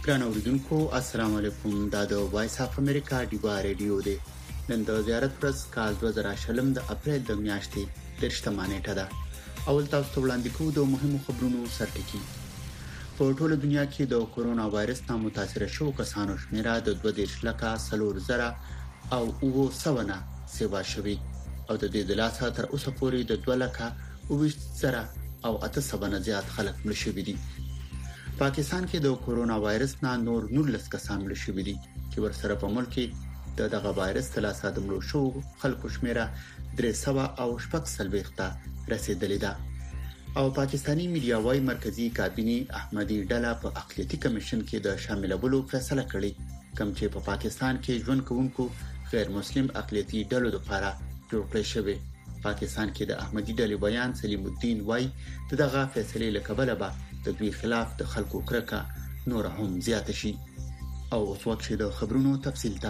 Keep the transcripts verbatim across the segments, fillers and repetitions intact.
ګران اوریدونکو السلام علیکم. دا د وایس اف امریکا ډیوا ریډیو دی. نن د زیارت پرس کال دوه زره شلم د اپریل د میاشتې درشتمه نیټه ده. اول تاسو ته وړاندې کوو د مهمو خبرونو سرټکی. په ټوله دنیا کې د کورونا وایرس نه متاثر شوو کسانو شمیره د دوه دېرش لکه څلور زره او اوه سوه نه سیوا شوي او د دې د لاسه تر اوسه پورې د دوه لکه اوه زره او اته سوه نه زیات خلک مړ شوي دي. پاکستان کې د کورونا وایرس نه نور نولس کسان مړ شوي دي چې ورسره په ملک کې د دغه وایرس له لاسه د مړو شوو خلکو شمیره درې سوه او شپږ څلوېښت ته رسیدلې ده. او پاکستانی میډیا وايي مرکزی کابینه احمدی ډله په اقلیتي کمیشن کې د شاملولو فیصله کړې، کوم چې په پاکستان کې ژوند کوونکو غیر مسلم اقلیتي ډلو لپاره جوړ کړی شوی. پاکستان کې د احمدی ډلې بیان سلیم الدین وايي دغه فیصله لکبله به د دوی خلاف د خلکو کرکه نور هم زیات شي. او اوس وخت د خبرونو تفصیل ته.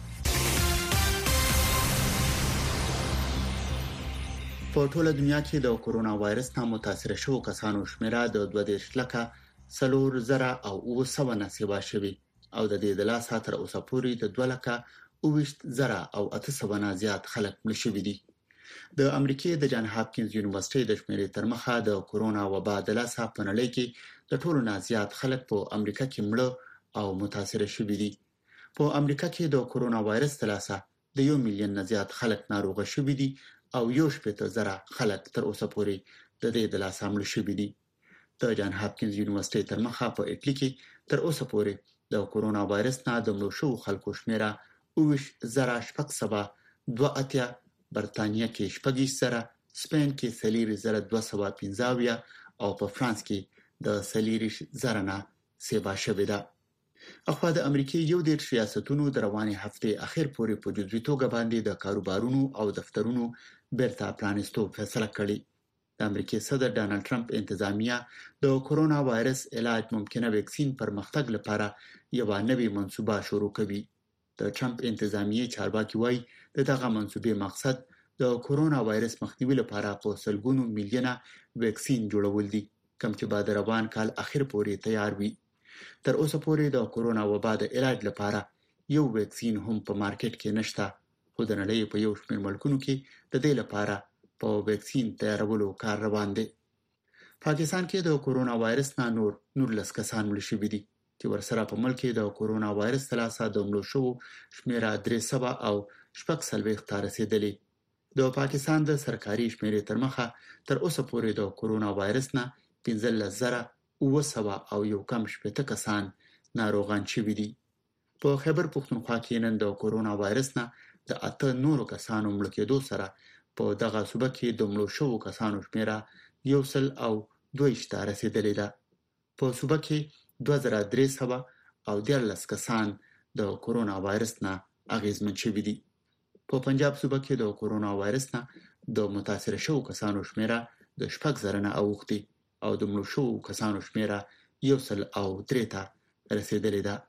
په ټوله دنیا کې د کورونا وایرس نه متاثر شوو کسانو شمیره د دوه دېرش لکه څلور زره او اوه سوه نه سیوا شوي او د دې د لاسه تر اوسه پورې د دوه لکه اوه زره او اته سوه نه زیات خلک مړ شوي دي. د امریکای د جان هاپکینز یونیورسيټي د شمیرې تر مخه د کورونا وبا د لاسه په نړۍ کې د ټولو نه زیات خلک په امریکا کې مړ او متاثر شوي دي. په امریکا کې د کورونا وایرس د لاسه د یو میلیون نه زیات خلک ناروغه شوي دي او یو شپږ زره خلک تر اوسه پورې د دې د لاسه مړ شوي دي. د جان هاپکینز یونیورسيټي تر مخه په اټلی کې تر اوسه پورې د کورونا وایرس نه د مړو شوو خلکو شمیره اوه زره شپږ سوه دوه اتیا، برتانیا کې شپږ زره، سپین کې څلور زره دوه سوه پنځه اویا او په فرانس کې د څلور زره نه سیوا شوې ده. اخوا د امریکای یو ډیر ریاستونو د روانې هفته اخر پورې په جزوي توګه باندې د کاروبارونو او دفترونو بیرته پرانیستو فیصله کړې. د امریکای صدر ډانلډ ټرمپ انتظامیه د کورونا وایرس علاج ممکنه ویکسین پرمختګ لپاره یو نوې منصوبه شروع کوي. د ټرمپ انتظامیه چارواکي وايي دغه منصوبې مقصد د کورونا وایرس مخنیوي لپاره په سلګونو میلیونه ویکسین جوړول دي، کوم چې بعد روان کال اخر پورې تیار وي. تر اوسه پورې د کورونا وبا د علاج لپاره یو ویکسین هم په مارکیټ کې نشته، خو د نړۍ په یو شمېر ملکونو کې د دې لپاره په ویکسین تیارولو کار روان دی. پاکستان کې د کورونا وایرس نه نور نولس کسان مړ شوي دي چې ورسره په ملک کې د کورونا وایرس د لاسه د مړو شوو شمیره درې سوه او شپږ څلوېښت ته رسیدلې. د پاکستان د سرکاري شمیرې تر مخه تر اوسه پورې د کورونا وایرس نه پنځلس زره اوه سوه او یو کم شپېته کسان ناروغان شوي دي. په خیبر پښتونخوا کې نن د کورونا وایرس نه د اته نورو کسانو مړ کېدو سره په دغه صوبه کې د مړو شوو کسانو شمیره یو سل او دوه ویشت ته رسیدلې ده. په صوبه کې دوه زره درې سوه او دیارلس کسان د کورونا وایرس نه اغېزمن شوي دي. په پنجاب صوبه کې د کورونا وایرس نه د متاثر شوو کسانو شمیره د شپږ زره نه اوښتې او د مړو شوو کسانو شمیره یو سل او درې ته رسیدلې ده.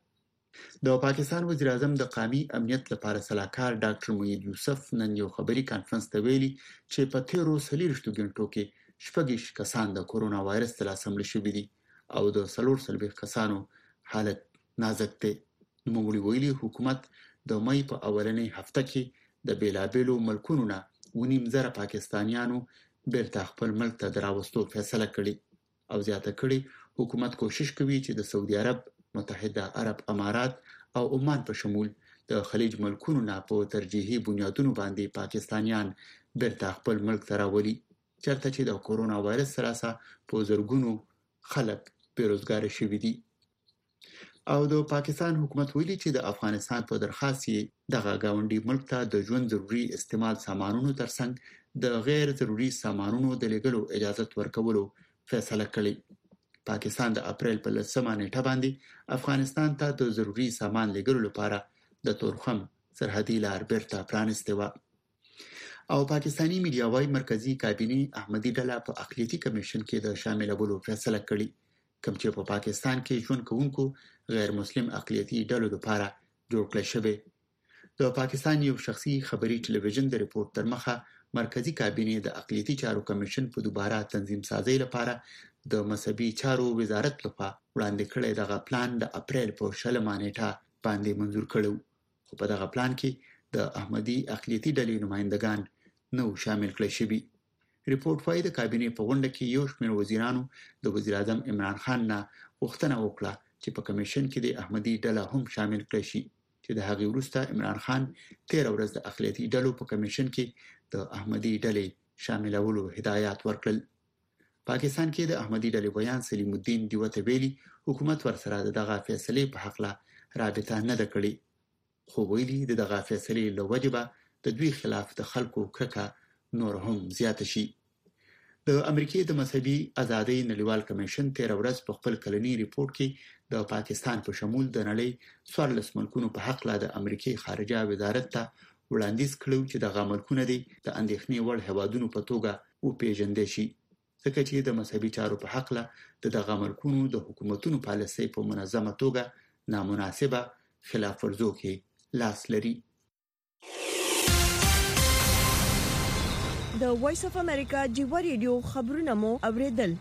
د پاکستان وزیر اعظم د قومي امنیت لپاره سلاکار ډاکټر موحید یوسف نن یو خبري کانفرنس ته ویلي چې په تیرو څلوېښتو غنټو کې شپږ کسان د کورونا وایرس له لاسه مړ شوي دي او د څلور څلوېښت کسانو حالت نازک دی. نوموړي ویلي حکومت د مې په اولنۍ هفته کې د بیلابیلو ملکونو نه ونیم زره پاکستانیانو بیرته خپل ملک ته د راوستو فیصله کړې او زیاته کړې حکومت کوشش کوي چې د سعودي عرب، متحده عرب امارات او عمان په شمول د خلیج ملکونو نه په ترجیحي بنیادونو باندې پاکستانیان بیرته خپل ملک ته راولي، چېرته چې د کورونا وایرس سره په زرګونو خلک بیروزګار شوي دي. او د پاکستان حکومت ویلي چې د افغانستان په درخواست یې دغه گاونډي ملک ته د ژوند ضروري استعمال سامانونو ترڅنګ د غیر ضروري سامانونو د لېږلو اجازه ورکولو فیصله کړې. پاکستان د اپریل په لسمه نیټه باندې افغانستان ته د ضروري سامان لېږلو لپاره د تورخم سرحدي لار بیرته پرانیستې وه. او پاکستانی میډیا وايي مرکزی کابینه احمدی ډله په اقلیتي کمیشن کې د شاملولو فیصله کړې، کوم چې په پاکستان کې ژوند کوونکو غیر مسلم اقلیتي ډلو لپاره جوړ کړی شوی. د پاکستان یو شخصي خبري ټلویزیون د ریپورت تر مخه مرکزی کابینه د اقلیتي چارو کمیشن په دوباره تنظیم سازي لپاره د مذهبي چارو وزارت لخوا وړاندې کړی دغه پلان د اپریل په شلمه نیټه باندې منزور کړو، خو په دغه پلان کې د احمدي اقلیتي ډلې نمائندگان نو شامل کړي شوي. ریپورت وايي د کابینې په غونډه کې یو شمېر وزیرانو د وزیر اعظم عمران خان نه غوښتنه وکړه چې په کمیشن کې د احمدي ډله هم شامل کړي شي، چې د هغې وروسته عمران خان تیر ورځ د اقلیتي ډلو په کمیشن کې د احمدي ډلې شاملولو هدایات ورکړل. پاکستان کې د احمدي ډلې بیان سلیم الدین دیوته ویلي حکومت ورسره دغه فیصله په حق لا رابطه نه ده کړې، خو ویلي دغه فیصله له وجبه د دوی خلاف د خلکو کرکه نور هم زیاته شي. د امریکای د مذهبي ازادۍ نړیوال کمیشن تیر ورځ په خپل کلنی ریپورت کې د پاکستان په شمول د نړۍ څوارلس ملکونو په حق لا د امریکای خارجه وزارت ته وړاندیز کړو چې دغه ملکونه دي د اندېښنې وړ هیوادونو په توګه وپېژندل شي، ځکه چې د مذهبي چارو په حق لا د دغه ملکونو د حکومتونو پالیسۍ په منظمه توګه نامناسبه خلاف ورزو کې لاس لري. د وایس اف امریکا جیو ریډیو خبرونه مو اوریدل.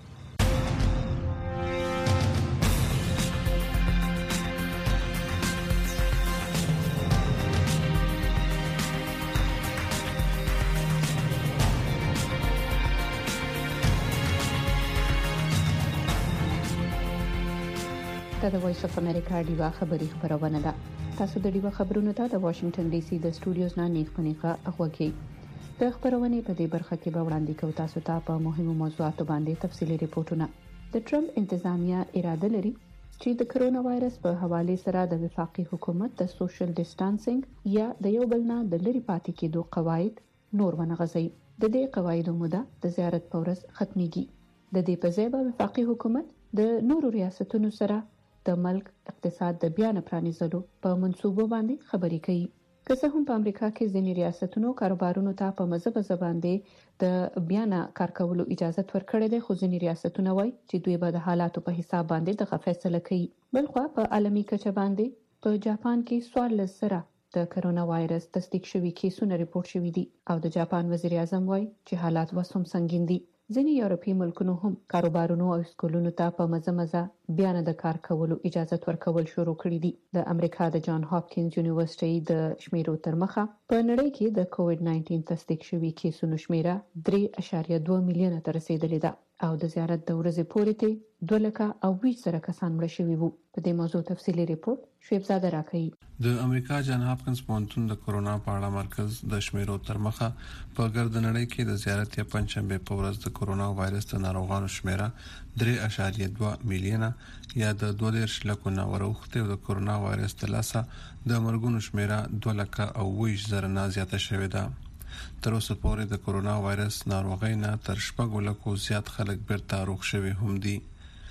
دا د وایس اف امریکا ډیوا خبری خبرونه ده. تاسو د ډیوا خبرونو ته د واشنگټن ډي سي د سټوډیوز نه نیغ پنيخه اخوږي. د خبرونې په دې برخه کې به وړاندې کوو تاسو ته په مهمو موضوعاتو باندې تفصيلي ریپورتونه. د ټرمپ انتظامیه اراده لري چې د کرونا وایرس په حواله سره د وفاقي حکومت د سوشل ډیسټانسینګ یا د یو بل نه د لری پاتې کېدو قواعد نور ونغځي. د دې قواعدو موده د زیارت پورس ختميږي. د دې په ځای به وفاقي حکومت د نورو ریاستونو سره د ملک اقتصاد د بیا نه پرانیزلو په منصوبو باندې خبرې کوي. که څه هم په امریکا کې ځینې ریاستونو کاروبارونو ته په مزه باندې د بیان کار کولو اجازه ورکړې ده، خو ځینې ریاستونه وایي چې دوی به د حالاتو په حساب باندې دغه فیصله کوي. بلخو په عالمي کچه باندې په جاپان کې څوارلس زره د کرونا وایرس تصدیق شوي کیسونه ریپورت شوي دي او د جاپان وزیر اعظم وایي چې حالات اوس هم سنگین دي. ځینې یورپي ملکونو هم کاروبارونو او سکولونو ته په مزه مزه بیان د کار کولو اجازه ورکول شروع کړی دي. د امریکا د جان هاپکینز یونیورسيټي د شمیرو تر مخه په نړۍ کې د کووډ ناینټین تصدیق شوي کیسونو شمیره درې اعشاریه دوه میلیونه ته رسیدلې ده او د زیارت د ورځې پورې ته دوه لکه او ویشت زره کسان مړه شوي وو. په دې موضوع تفصیلي ریپورت شعیب زاده راکړي. د امریکا جان هاپکینز پوهنتون د کرونا په اړه مرکز د شمیرو تر مخه په ګرد نړۍ کې د زیارت یا پنځشنبه په ورځ د کرونا وایرس د ناروغانو شمیره درې اعشاریه دوه میلیونه یا د دوه دېرش لکو نه وروخته د کرونا وایرس د لاسه د مرګونو شمیره دوه لکه او ویشت زره نه زیاته شوې ده. تر اوسه پورې د کرونا وایرس ناروغۍ نه تر شپږ لکو زیات خلک بیرته روغ شوي هم دي.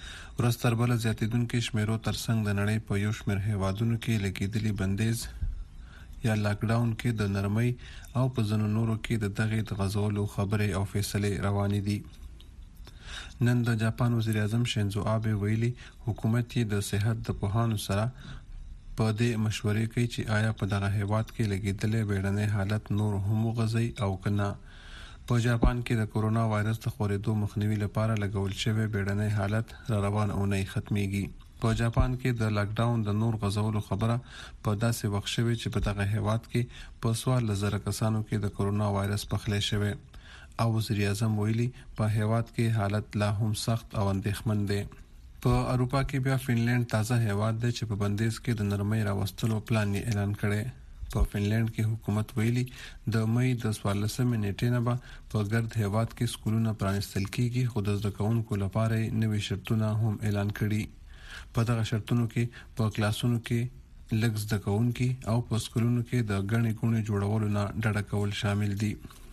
ورځ تر بله زیاتېدونکو شمیرو ترڅنګ د نړۍ په یو شمېر هیوادونو کې لګېدلي بندیز یا لاک ډاون کې د نرمۍ او په ځینو نورو کې د دغه د غځولو خبرې او فیصلې روانې دي. نن د جاپان وزیر اعظم شینزو آبه ویلي حکومت یې د صحت د پوهانو سره په دې مشورې کوي چې آیا په دغه هیواد کې لګېدلې بیړنی حالت نور هم وغځي او کنه. په جاپان کې د کرونا وایرس د خورېدو مخنیوي لپاره لګول شوی بیړنی حالت را روان او نه ختميږي. په جاپان کې د لاک ډاون د نور غځولو خبره په داسې وخت شوی چې په دغه هیواد کې په سوال لزر کسانو کې د کرونا وایرس پخلې شوی او وزیر اعظم ویلي په هیواد کې حالت لا هم سخت او اندېښمن دی. په اروپا کې بیا فنلند تازه هیواد دی چې په بندیز کې د نرمۍ راوستلو پلان یې اعلان کړی. په فنلند کې حکومت ویلي د مې د څوارلسمې نیټې نه به په ګرد هیواد کې سکولونه پرانیستل کیږي، خو د زده کوونکو لپاره نوي شرطونه هم اعلان کړي. په دغه شرطونو کې په کلاسونو کې لږ زده کوونکي او په سکولونو کې د غني ګونې جوړولو نه ډډه کول شامل دي.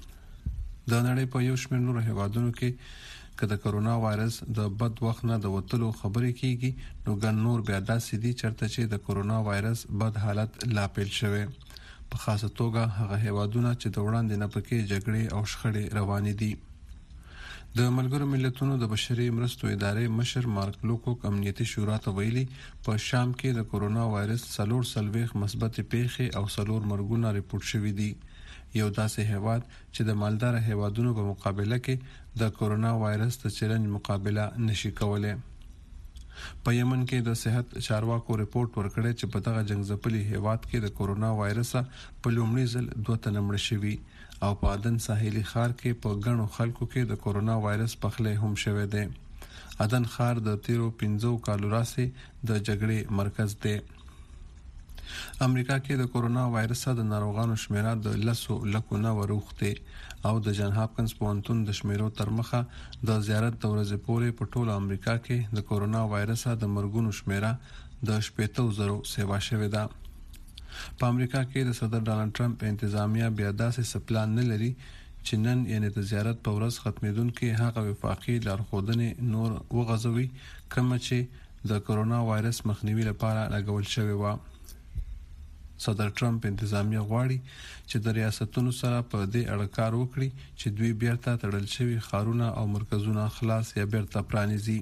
د نړۍ په یو شمېر نورو هیوادونو کې که د کرونا وایرس د بد وخت نه د وتلو خبرې کیږي نو ګڼ نور بیا داسې دي چرته چې د کرونا وایرس بد حالت لا پیل شوی. په خاصه توګه هغه هیوادونه چې د وړاندې نه پکې جګړې او شخړې روانې دي. د ملګرو ملتونو د بشري مرستو ادارې مشر مارک لوکوک امنیتي شورا ته ویلي په شام کې د کرونا وایرس څلور څلوېښت مثبت پیښې او څلور مرګونه ریپورت شوي دي. یو داسې هیواد چې د مالدار هیوادونو په مقابله کې د کورونا وایرس د چیلنج مقابله نشي کولای. په یمن کې د صحت چارواکو ریپورت ورکړی چې په دغه جنگځپلي هیواد کې د کورونا وایرس په لومړي ځل دوه تنه مړه شوي او په عدن ساحلي ښار کې په ګڼو خلکو کې د کورونا وایرس پخلی هم شوی دی. عدن ښار د تیرو پنځو کالو راهیسې د جګړې مرکز دی. امریکا کې د کورونا وایرس د ناروغانو شمیره د لسو لکو نه وروخته او د جان هاپکنز پوهنتون د شمیرو تر مخه د زیارت د ورځې پورې په ټوله امریکا کې د کورونا وایرس د مرګونو شمیره د شپږ زرو سیوا شوې ده. په امریکا کې د صدر ډانلډ ټرمپ انتظامیه بیا داسې سپلان نه لري چې نن یعنی د زیارت په ورځ ختمېدونکې هغه وفاقي لارښودنې نور وغځوي کومه چې د کورونا وایرس مخنیوي لپاره لګول شوې وه. صدر ټرمپ انتظامیه غواړي چې د ریاستونو سره په دې اړه کار وکړي چې دوی بیرته تړل شوي ښارونه او مرکزونه خلاص یا بیرته پرانیزي.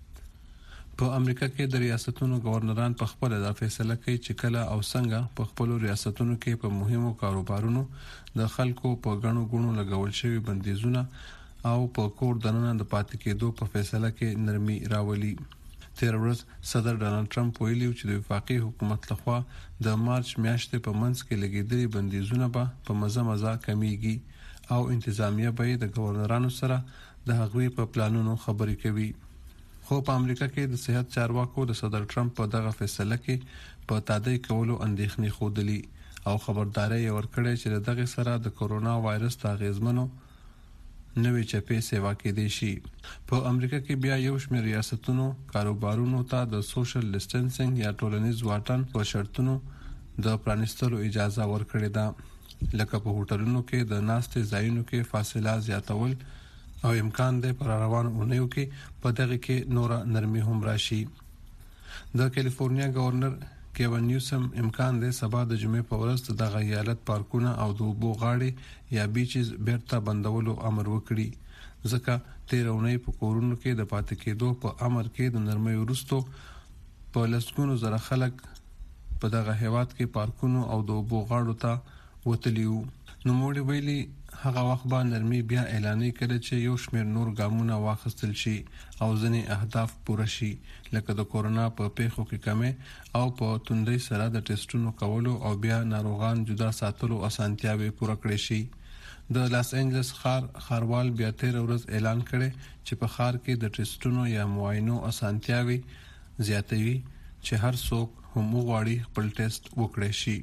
په امریکا کې د ریاستونو گورنران په خپل دا فیصله کوي چې کله او څنګه په خپل ریاستونو کې په مهمو کاروبارونو د خلکو په غنو غونو لګول شوی بندیزونه او په کور دننه د پاتې کېدو په فیصله کې نرمي راولي. تیر ورځ صدر ډانلډ ټرمپ ویلي چې د وفاقي حکومت لخوا د مارچ میاشتې په منځ کې لګیدلي بندیزونه به په مزه مزه کمیږي او انتظامیه به د گورنرانو سره د هغوی په پلانونو خبرې کوي. خو په امریکا کې د صحت چارواکو د صدر ټرمپ په دغه فیصله کې په تادی کولو اندېښنې ښودلي او خبرداري ورکړې چې دغه سره د کورونا وایرس د اغیزمنو نوې چپې سیوا کېدې شي. په امریکا کې بیا یو شمېر ریاستونو کاروبارونو ته د سوشل ډیسټنسینګ یا ټولنیز واټن په شرطونو د پرانیستلو اجازه ورکړې ده، لکه په هوټلونو کې د ناستې ځایونو کې فاصله زیاتول او امکان دی پر روان اونیو کې په دغه کې نور نرمي هم راشي. د کیلیفورنیا گورنر کیون نیوسم امکان دی سبا د جمعې په ورځ د ایالت پارکونه او د اوبو غاړې یا بیچز بیرته بندولو امر وکړي، ځکه تیر اونۍ په کورونو کې د پاتې کېدو په امر کې د نرمۍ وروسته په لسګونو زره خلک په دغه هیواد کې پارکونو او د اوبو غاړو ته وتلي وو. نوموړي ویلي هغه وخت به نرمي بیا اعلاني کړي چې یو شمېر نور ګامونه واخیستل شي او ځینې اهداف پوره شي، لکه د کورونا په پیښو کې کمې او په توندۍ سره د ټیسټونو کولو او بیا ناروغان جدا ساتلو اسانتیاوې پوره کړې شي. د لاس انجلس ښار ښاروال بیا تیر ورځ اعلان کړي چې په ښار کې د ټیسټونو یا معاینو اسانتیاوې زیاتوي چې هر څوک هم وغواړي خپل ټیسټ وکړي شي.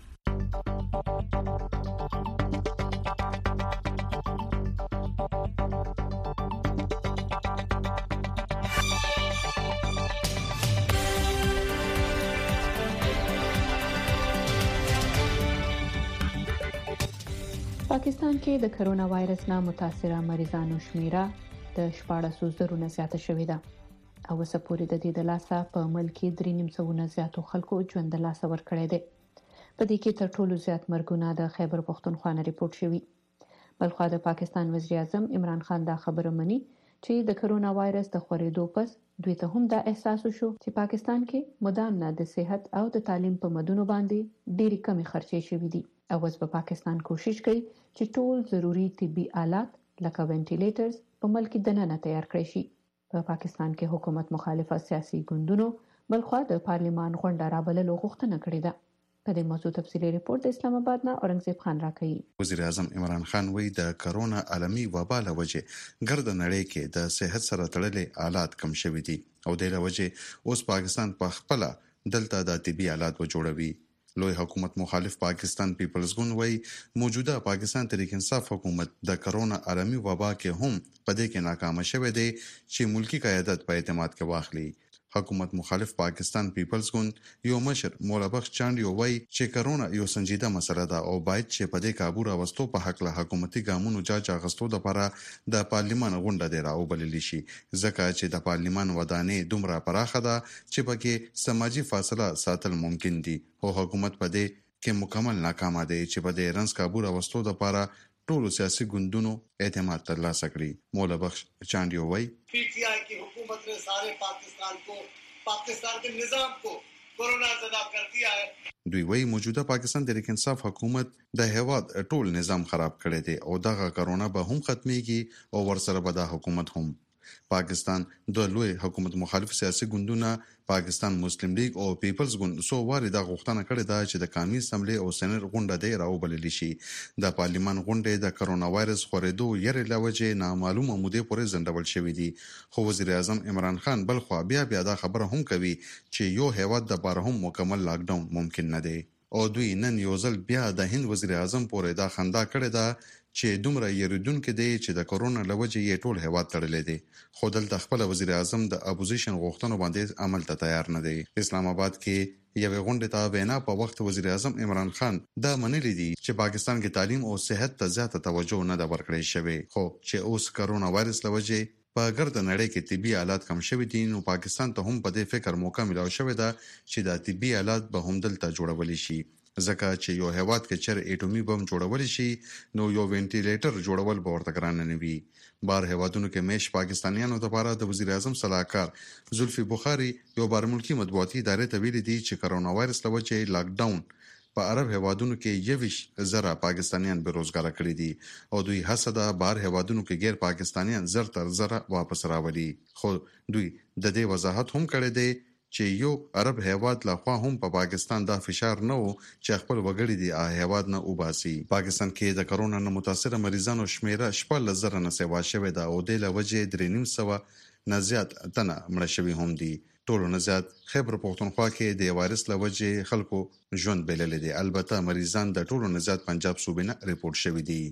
پاکستان کې د کرونا وایرس نه متاثره مریضانو شمیره د شپاړس زرو نه زیاته شوې ده او اوسه پورې د دې د لاسه په ملک کې درې نیم سوه نه زیاتو خلکو ژوند د لاسه ورکړی دی. په دې کې تر ټولو زیات مرګونه د خیبر پختونخوا نه ریپورت شوي. بلخوا د پاکستان وزیر اعظم عمران خان دا خبره مني چې د کرونا وایرس د خورېدو پس دوی ته هم دا احساس وشو چې پاکستان کې مدام نه د صحت او د تعلیم په مدونو باندې ډېری کمی خرچې شوې دي او اوس په پاکستان کوشش کوي چې ټول ضروري طبي آلات لکه وینټیلیټرز په ملک دننه تیار کړي شي. په پاکستان کې حکومت مخالفه سیاسي ګوندونو بلخوا د پارلیمان غونډه رابللو غوښتنه کړې ده. په دې موضوع تفصیلي ریپورت د اسلام آباد نه اورنګزیب خان راکړي. وزیر اعظم عمران خان وایي د کرونا عالمي وبا له وجې ګرد نړۍ کې د صحت سره تړلې آلات کم شوي دي او د لوجې اوس پاکستان په خپل دلته د طبي آلات و جوړوي. لوی حکومت مخالف پاکستان پیپلز ګوند وایي موجوده پاکستان تحریک انصاف حکومت د کرونا عالمي وبا کې هم په دې کې ناکام شوه دی چې ملکی قیادت په اعتماد کې واخلي. حکومت مخالف پاکستان پیپلز ګوند یو مشر مولا بخش چاندیو وایي چې کرونا یو سنجیده مسله ده او باید چې په دې کابو راوستو په حق له حکومتي ګامونو جاج اغستو لپاره د پارلیمان غونډه دی راوبلل شي، ځکه چې د پارلیمان ودانې دومره پراخه ده چې پکې سماجی فاصله ساتل ممکن دي او حکومت په دې کې مکمل ناکام دی چې په دې رنس کابو راوستو لپاره ټول سیاسي ګوندونو اعتماد ترلاسه کړي. مولا بخش چاندیو وایي پی ٹی آئی کی حکومت نے سارے پاکستان کو پاکستان کے نظام کو کورونا زدہ کر دیا ہے. دوی وايي موجوده پاکستان د تحریک انصاف حکومت د هیواد ټول نظام خراب کړی دی او دغه کرونا به هم ختميږي او ورسره به د حکومت هم. پاکستان د لوی حکومت مخالف سیاسي ګوندونه پاکستان مسلم لیگ او پیپلز ګوند سو واري د غوښتنه کړې ده چې د قانوني اسمبلی او سېنات غونډه د راوبلل شي. د پارلیمان غونډه د کرونا وایرس خورېدو یې لوجه نامعلومه مودې پورې ځنډول شوې دي. خو وزیر اعظم عمران خان بل خو بیا بیا دا خبره هم کوي چې یو هیواد د بار هم مکمل لاک ډاون ممکن نه دی. او دوی نن یو ځل بیا د هند وزیر اعظم پورې دا خندا کړې ده چې دومره یریدونکو دی چې د کرونا لوجه یې ټول هیواد تړلې دي. خو دلته خپل وزیر اعظم د اپوزیشن غوښتنو باندې عمل ته تیار نه دی. اسلام آباد کې یو غونډه ته وینا په وخت وزیر اعظم عمران خان دا منلي دي چې پاکستان کې تعلیم او صحت ته زیاته توجه نه ده ورکړې شوې. خو چې اوس کرونا وایرس لوجه په ګرد نړۍ کې طبي آلات کم شوي دي نو پاکستان ته هم په دې فکر موقع ملو شوې ده چې د طبي آلات به هم دلته جوړول شي. ځکه چې یو هیواد کې چر اټومي بم جوړول شي نو یو وینټیلیټر جوړول به ورته ګران نه وي. بار هیوادونو کې مېش پاکستانیانو لپاره د وزیر اعظم صلاحکار زلفي بخاري یو بار ملکی مطبوعاتي ادارې ته ویلي دي چې کرونا وایرس لوجه لاک ډاون په عرب هیوادونو کې یویش زره پاکستانیان بیروزګار کړي دي او دوی هڅه ده بار هیوادونو کې غیر پاکستانیان زر تر زره واپس راولي. خو دوی د دې وضاحت هم کړی دی چې یو عرب هیواد لخوا هم په پا پاکستان دا فشار نه وو چې خپل وګړي دی ا هیواد نه وباسي. پاکستان کې د کرونا نه متاثر مریضانو شمیره شپږ زره نه سوا شوې ده او د لوجه درې نیم سو نه زیات تنه مړ شوي هم دي. ټولو نه زیات خیبر پختونخوا کې د وایرس لوجه خلکو ژوند بلل دي. البته مریضان د ټولو نه زیات پنجاب صوبې نه ریپورت شوي دي.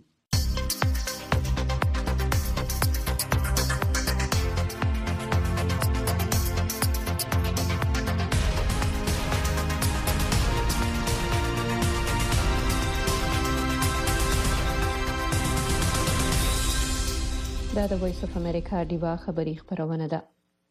دا د وایس اف امریکا دیوا خبری خبرونه ده.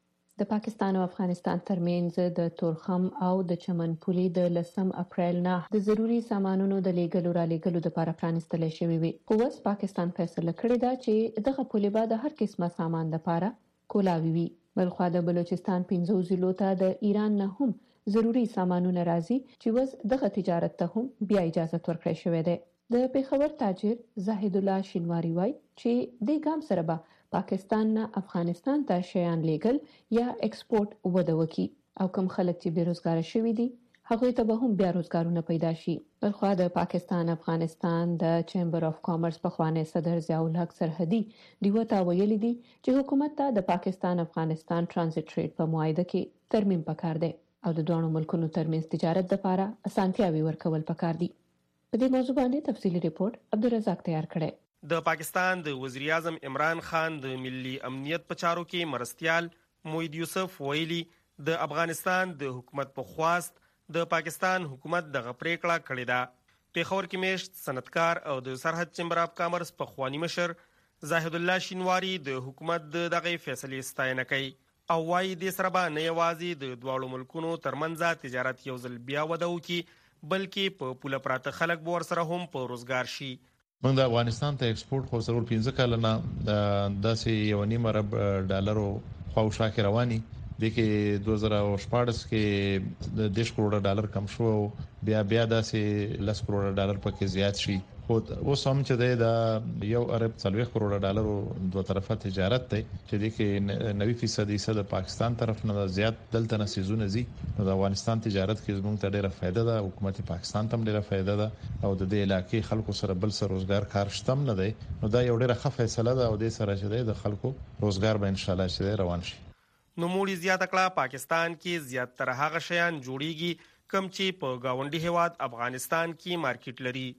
د پاکستان او افغانستان ترمنځ د تورخم او د چمن پولي د لسم اپریل نه د ضروری سامانونو د لیګلو را لیګلو لپاره پرانستل شوی وي. خو اوس پاکستان فیصله کړې ده چې دغه پولي به د هر قسمه سامان لپاره کولاوي وي. بلخو د بلوچستان پنځو ضلعو ته د ایران نه هم ضروری سامانونه راځي چې وس دغه تجارت ته هم بیا اجازه ورکړې شوې ده. د پیښور تاجر زاهد الله شینواری وای چې د ګام سره به پاکستان نه افغانستان ته شیان لیګل یا ایکسپورټ وده وکي او کوم خلک چې بیروزګار شوي دي هغه ته به هم بیا روزګارونه پیدا شي. بلخو د پاکستان افغانستان د چیمبر اف کامرس په خوانه صدر ضیاء الحق سرحدي دیوته ویلي دي چې حکومت ته د پاکستان افغانستان ترانزیت ټریډ په معاهده کې ترمیم پکار دی او د دوه ملکونو ترمنځ تجارت لپاره اسانتیاوي ورکول پکار دي. په دې موضوع باندې تفصیلی ریپورت عبدالرزاق تیار کړی. د پاکستان د وزیر اعظم عمران خان د ملي امنیت په چارو کې مرستيال موحد یوسف ویلي د افغانستان د حکومت په خواست د پاکستان حکومت دغه پریکړه کړې ده. پیښور کې میشت صنعتکار او د سرحد چیمبر اف کامرس په خوانی مشر زاهد الله شینواری د حکومت دغه فیصلې ستاینه کوي او وايي د سره به نه یوازې د دوه ملکونو ترمنځ تجارت یو ځل بیا وده وکړي بلکې په پوله پراته خلک به ورسره هم په روزګار شي. موږ د افغانستان ته ایکسپورټ خو ضرور پنځه کال نه د داسې یو نیم ارب ډالرو خواوشا کې رواني د کې دوه زره شپږ کې د دیش کروڑه ډالر کم شو بیا بیا داسې لس کروڑه ډالر پکې زیات شي. خو اوس هم چې د یو ارب څلوي کروڑه ډالرو دوه طرفه تجارت دی چې د کې نوي فیصد د پاکستان طرف نه زیات دلته نه سيزونه زی نو د افغانستان تجارت کې زموږ ته ډیره فائدہ ده. حکومت پاکستان ته ډیره فائدہ ده او د دې علاقې خلکو سره بل سره روزګار کار شتم نه دی نو دا یو ډیره ښه فیصله ده او د سره چې د خلکو روزګار به ان شاء الله چې روان شي. نو موږ زیات کړه پاکستان کې زیات تر هغه شیان جوړیږي کم چې په گاونډي هواد افغانستان کې مارکیټ لري.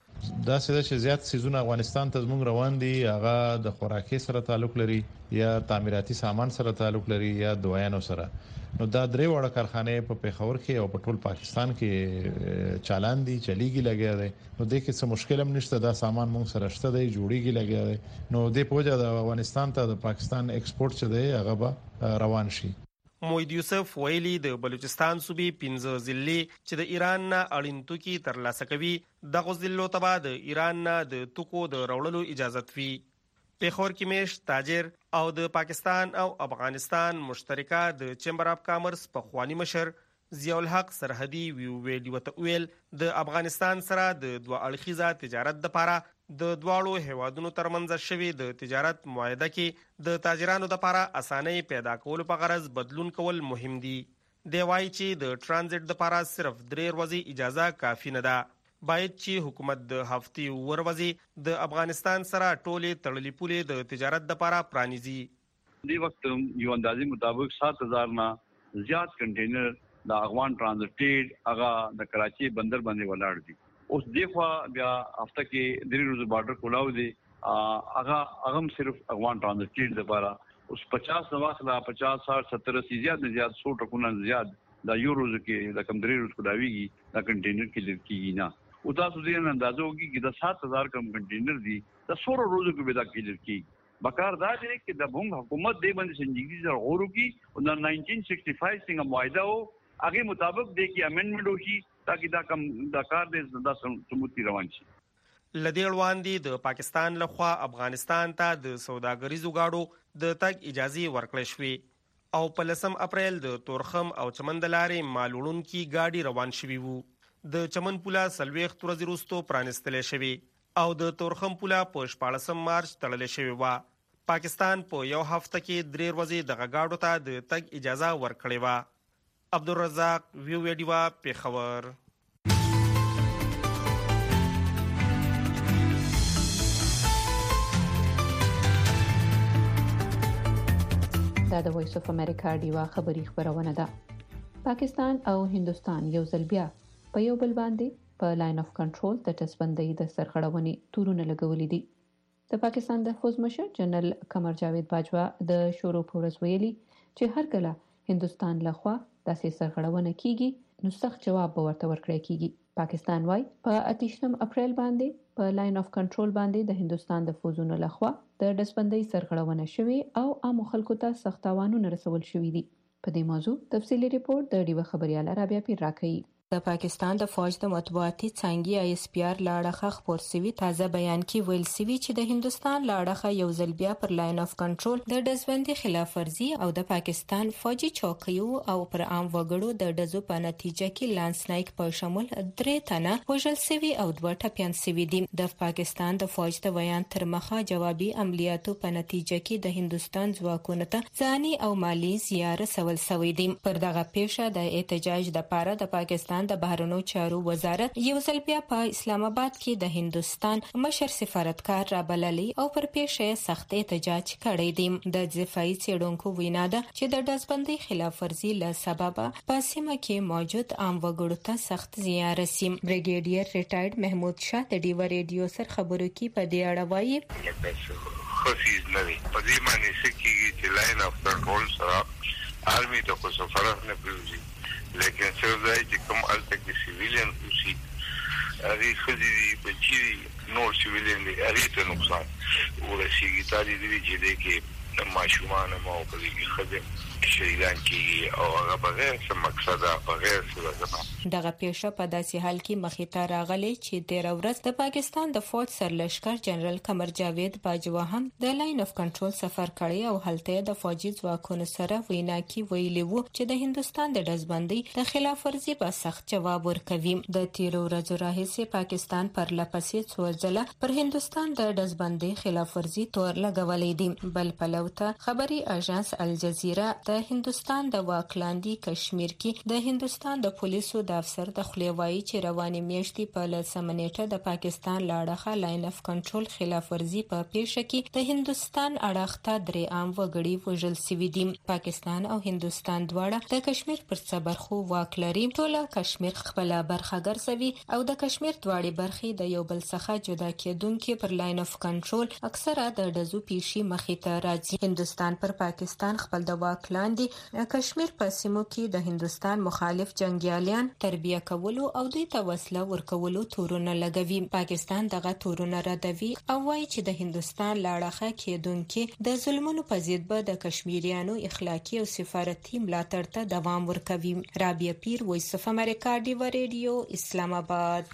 دا څه چې زیات سيزونه افغانستان ته زموږ روان دي هغه د خوراکي سره تعلق لري یا تعمیراتي سامان سره تعلق لري یا دوايانو سره. نو دا درې وړه کارخانه په پیښور کې او په ټول پاکستان کې چالان دي چلیږي لګیا دي نو د کې څه مشکل هم نشته. دا سامان موږ سره شته دی جوړیږي لګیا دي نو د پوجا د افغانستان ته د پاکستان ایکسپورټ چې دی هغه به روان شي. موحد یوسف ویلي د بلوچستان صوبې پنځه ضلع چې د ایران نه اړین توکي ترلاسه کوي دغه ضلعو ته به د ایران نه د توکو د راوړلو اجازه وي. پیښور کې میشت تاجر او د پاکستان او افغانستان مشترکه د چیمبر اف کامرس په خوانی مشر ضیاء الحق سرحدي ویلي وته ویل د افغانستان سره د دوه اړخیزه تجارت لپاره د دواړو هیوادونو ترمنځ شوی د تجارت معاهده کې د تاجرانو لپاره اسانۍ پیدا کول په غرض بدلون کول مهم دي. دی وايي چې د ترانزیت لپاره صرف درې ورځې اجازه کافي نه ده. باید چې حکومت د هفتې اووه ورځې د افغانستان سره ټولې تړلې پولې د تجارت لپاره پرانیزي. دې وخت یو اندازې مطابق سات هزار نه زیات کنټینر د افغان ترانزیت هغه د کراچي بندر باندې ولاړ دي. اوس دغه بیا هفته کې درې ورځې بارډر کولاو دي هغه هغه صرف افغان ترانزیت لپاره اوس پچاس نواخلا پچاس ساठ ستر اسی زیات نه زیات سو ټکونه زیات د یورو کې د کم درې روز کولاویږي د کنټینر کې لکېږي نه او تاسو دې اندازو کې چې د سات هزار کم کنټینر دي د سو روزو کې به دا کې لکېږي. بکار دا دی چې د بونګ حکومت دې باندې سنجیدګي سره غور وکړي او د نائنټین سکسټي فایو څنګه معاهده او هغه مطابق دې کې امندمنت وشي ترڅو دا کم د کار دې د سموتي روان شي. لدې وړاندې د پاکستان لخوا افغانستان ته د سوداګریزو گاډو د تګ اجازه ورکړل شوې او په لسم اپریل د تورخم او چمن د لارې مال وړونکي گاډي روان شوي وو. د چمن پوله څلوېښت ورځې وروسته پرانیستلی شوې او د تورخم پوله په شپاړسم مارچ تړلې شوې وه. پاکستان په یو هفته کې درې ورځې دغه گاډو ته د تګ اجازه ورکړې وه. عبدالرزاق ویو ویډیوا پېښور. دا د وایس اف امریکا ډیوا خبری خبرونه ده. پاکستان او هندستان یو ځل بیا په یو بل باندې په لاین اف کنټرول د ټسبندۍ د سرخړونې تورونه لګولې دي. د پاکستان د فوج مشر جنرال قمر جاوید باجوا د شروع پورز ویلي چې هر کله هندستان لخوا داسې سرخړونه کیږي نو سخت جواب به ورته ورکړی کیږي. پاکستان وايي په اتیشتم اپریل باندې په لاین اف کنټرول باندې د هندستان د فوجونو لخوا د ډسبندۍ سرغړونه شوې او عام خلکو ته سخت تاوانونه رسول شوې دي. په دې موضوع تفصیلی ریپورت د ډیوه خبريال رابعه پیر راکړي. د پاکستان د فوج د مطبوعاتي څانګې آی اس پی آر لاړه خبر سوي تازه بیان کې ویل سوي چې د هندستان لاړه یو ځل بیا پر لاین اف کنټرول د ډزبندي خلاف ورزي او د پاکستان فوجي چوکیو او پر عام وګړو د ډزو په نتیجه کې لانس نایک په شمول درې تنه وژل سوي او دوه ټپيان سوي دي. د پاکستان د فوج د بیان تر مخه جوابي عملیاتو په نتیجه کې د هندستان ځواکونو ته ځاني او مالی زیار رسول سوي دي. پر دغه پیښه د احتجاج د پاره د پاکستان د بهرنیو چارو وزارت یو ځل بیا په اسلام آباد کې د هندستان مشر سفارتکار را بللی او پر پیښه سخت احتجاج کړی دی. د دفاعي څېړونکو وینا ده چې د ډزبندۍ خلاف ورزي له سببه په سیمه کې موجود عام وګړو ته سخت زیان رسي. بریګیډیر ریټایرډ محمود شاه د ډیوا ریډیو سره خبرو کې په دې اړه وایي خفیز نه وي په دې معنی چې چې لاین اف کنټرول سره آرمي ته خو سفارت نه پریږدي لیکن څه ځای چې کوم الته کې سیویلین اوسي هغه خدي بچي نور سیویلین دي هغه ته نقصان ورسیږي تاسو دې چې دې کې ماشومان مو په دې خدمت شهیدان کیږي او هغه بغیر څه مقصد بغیر څه دغه پیښه په داسې حال کې مخې ته راغلی چې تیر ورځ د پاکستان د فوج سرلشکر جنرال قمر جاوید باجوا هم د لاین اف کنټرول سفر کړی او هلته د فوجي ځواکونو سره وینا کې ویلي وو چې د هندستان د ډزبندۍ د خلاف ورزي په سخت جواب ورکوي. د تیر ورځ راهیسې پاکستان پر لپسې څو ځله پر هندستان د ډزبندۍ خلاف ورزي تور لګولې دي. بل پلوته خبري اژانس الجزیره د هندستان د واکلاندي کشمیر کې د هندستان د پولیسو د افسر د خلیوایي چې رواني میاشتې په لسمه نیټه د پاکستان لاړه لاین اف کنټرول خلاف ورزي په پیښه کې د هندستان اړخ ته درې عام وګړي وژل شوي دي. پاکستان او هندستان دواړه د کشمیر پر څه برخو واک لري. ټوله کشمیر خپل برخه ګرځوي او د کشمیر دواړې برخې د یو بل څخه جدا کېدونکې پر لاین اف کنټرول اکثره د ډزو پیښې مخې ته راځي. هندستان پر پاکستان خپل د واک لاندې کشمیر په سیمو کې د هندستان مخالف جنگیالیان تربیه کولو او دوی ته وسله ورکولو تورونه لګوي. پاکستان دغه تورونه ردوي او وایي چې د هندستان لاړه کېدونکې د ظلمونو په ضد به د کشمیریانو اخلاقی او سفارتي ملاتړ ته دوام ورکوي. رابعه پیر، وایس اف امریکا، ډیوا ریډیو، اسلام آباد.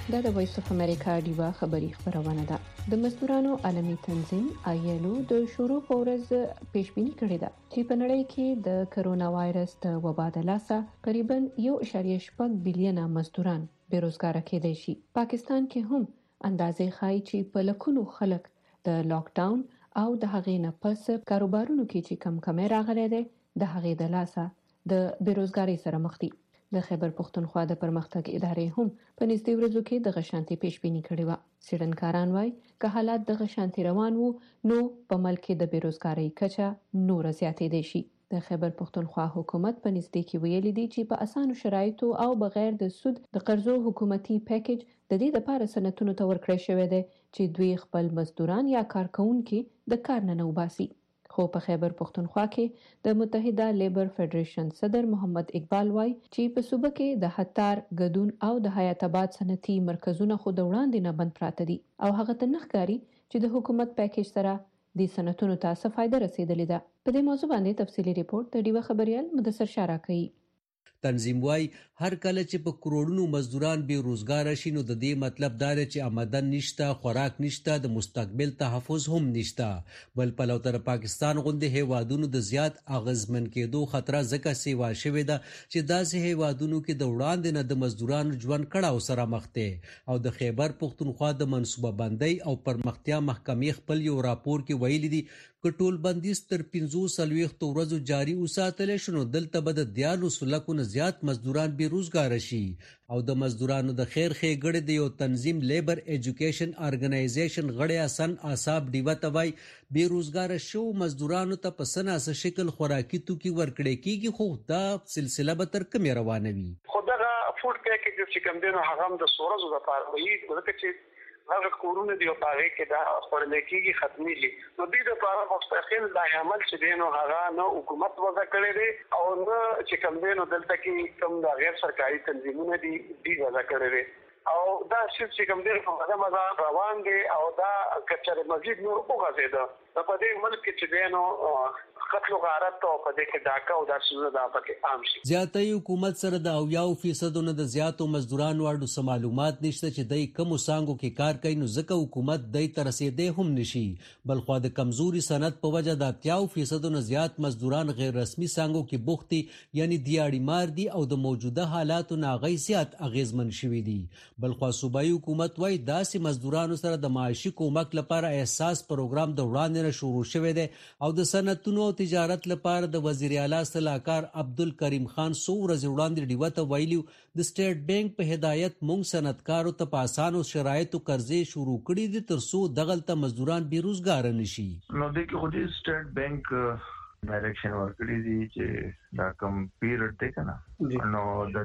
دا د وایس اف امریکا ډیوا خبری خبرونه ده. د مزدورانو عالمي تنظیم آیلو د شروع پورز پیشبینی کړې ده چې په نړۍ کې د کرونا وایرس د وبا د لاسه تقریبا یو اعشاریه شپږ بلین مزدوران بیروزګار کېدای شي. پاکستان کې هم اندازې ښایي چې په لکونو خلک د لاک ډاون او د هغې نه پس کاروبارونو کې چې کم کمې راغلي دي د هغې د لاسه د بیروزګاری سره مخ دي. د خیبر پښتونخوا د پرمختګ ادارې هم په نږدې ورځو کې د غشانتي پیشبینی کړې و. سیډنکاران وایي که حالات د غشانتي روان وو نو په ملک کې د بیروزګاری کچه نور زیاتېدای شي. د خیبر پښتونخوا حکومت په نږدې کې ویلي دی چې په اسانو شرایطو او بغیر د سود د قرضو حکومتي پیکیج د دې لپاره سنتونو ته ورکړی شوی دی چې دوی خپل مزدوران یا کارکونکو د کار نه وباسي. خو په خیبر پښتونخوا کې د متحده لیبر فدریشن صدر محمد اقبال وای چې په صوبه کې د هتار غدون او د حیات آباد صنعتي مرکزونه خو د وړاندې نه بند پراته دي او هغه ته نخکاری چې د حکومت پیکیج سره د صنعتونو ته څه فائدہ رسیدلې ده. په دې موضوع باندې تفصیلی ریپورت د ډیوه خبريال مدثر شارا کوي. تنظیم وای هر کله چې په کروڑونو مزدوران بے روزګار شي نو د دې مطلب دا دی چې آمدن نشته، خوراک نشته، د مستقبل تحفظ هم نشته. بل په لوتر پاکستان غوندې هیوادونو د زیات اغیزمن کېدو خطر ځکه سیوا شوې ده چې داسې هیوادونو کې د وړاندې نه د مزدورانو ژوند کړهو سره مخ دي. او د خیبر پښتونخوا د منصوبه بندۍ او پرمختیا محکمې خپل یو راپور کې ویلي دي که ټول بندیز تر پنځوس څلوېښتو ورځو جاري وساتل شي نو دلته به د دیارلسو لکو نه زیات مزدوران بې روزګاره شي. او د مزدورانو د خیر ښېګړې د یو تنظیم لیبر ایجوکیشن ارګنایزیشن غړی حسن اعصاب ډیوه ته وایي بې روزګاره شوو مزدورانو ته په څه ناسه شکل خوراکي توکي ورکړی کېږي خو دا سلسله به تر کومې روانه وي. خو دغه فوډ پیکیج چې کوم دی نو هغه هم د څو ورځو دپاره وي ځکه چې هغه کورونه دی په هغې کې دا خوړل کېږي ختمېږي نو دوی دپاره مستقل دا عمل چې دی نو هغه نه حکومت وضع کړی دی او نه چې کوم دی نو دلته کې کوم د غیر سرکاري تنظیمونه دي دوی وضع کړی دی او دا چې کوم دی هغه مزه روان دی او دا که چېرې مزید نور وغځېده نو په دې ملک کې چې دی نو قتل و غارت او په دې کې ډاکه او داسې نه دا پکې عام شي. زیاتې حکومت سره د اویاو فیصدو نه د زیاتو مزدورانو اړو سم معلومات نشته چې دای کوم څنګه کې کار کوي نو ځکه حکومت دای تر رسیدې هم نشي. بل خو د کمزوري صنعت په وجه د اتیاو فیصدو نه زیات مزدوران غیر رسمي څنګه کې بوختي یعنی دیاړي مار دي او د موجوده حالاتو نه غي زیات اغیزمن شوي دي. بل خو صوبایي حکومت وای داسې مزدورانو سره د معاشي کومک لپاره احساس پروګرام د وړاندې نه شروع شوی دی او د صنعتونو تجارت لپاره د وزیر اعلی صلاحکار عبدالکریم خان سو ورځ وړاندې ډیوه ته ویلو د سټیټ بانک په هدایت مونږ صنعتکارو ته په اسانو شرایطو قرضې شروع کړي دي ترڅو دغلته مزدوران بې روزګار نشي. نو د کې خو د سټیټ بانک ډایریکشن ورکړي دي چې دا کم پیریډ دی کنه نو د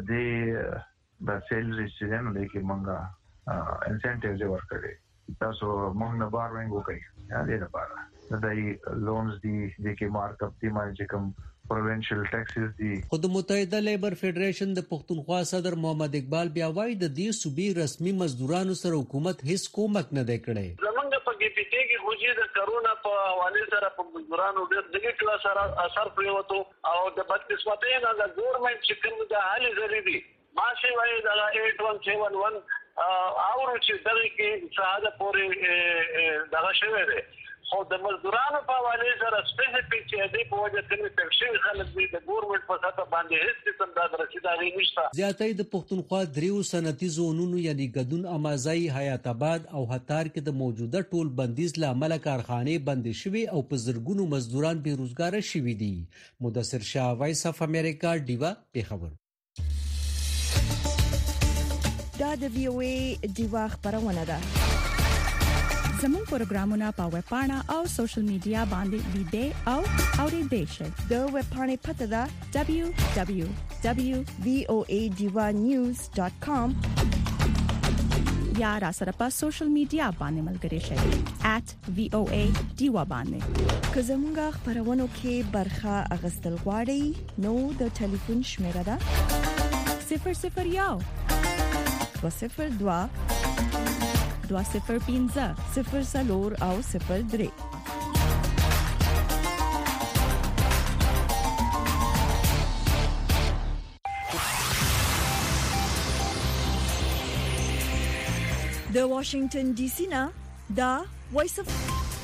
دې د سیلري چې نو د کې مونږه انسنټیوز ورکړي تاسو مونږ نه بار وینګو کوي یا دې لپاره دای لونز دی د کې مارک اپ دی باندې کوم پروینشل ټیکسز دی. خود متحده لیبر فدریشن د پښتونخوا صدر محمد اقبال بیا وایي د دې صوبې رسمي مزدورانو سره حکومت هیڅ کومک نه دی کړی. زمونږ په کې پی ټی کې خو د کرونا په حواله سره په مزدورانو ډېر دغه کلا سره اثر پریوتو او د بدقسمتۍ نه د ګورنمنت چې کوم د حل ضروري ماشه وایي د اټ ون سیون ون او چې دغه کې ساده پورې دغه شوی دی خو د مزدورانو په حواله سره سپیسیفیک چې دی په وجه کې تفصیل خلک دی د ګورنمنت په سطح باندې هیڅ قسم د رسیداري نشته. زیاتې د پښتونخوا دریو صنعتي زونونو یعنی غدون امازای حیات آباد او هتار کې د موجوده ټول بندیز لامل کارخانه بند شوي او په زرګونو مزدوران بې روزګار شوي دي. مدثر شاه وایس اف امریکا ډیوا پیښور. دا د وی او ای ډیوا خبرونه ده. زموږ پروګرامونه په ویب پاڼه او سوشل میډیا باندې لیدې او اورېدې شئ. د ویب پاڼې پته ده دبليو دبليو دبليو ډاٹ وی او ای ډیوا نیوز ډاٹ کام یا را سره په سوشل میډیا باندې ملګري شئ ایٹ وی او ای ډیوا باندې. که زموږ خبرونو کې برخه اغستل غواړئ نو د ټلیفون شمیره ده صفر صفر یو دو صفر دوا دوا صفر پینځه صفر څلور او صفر درې. د واشنگټن ډي سي نه دا وایس اف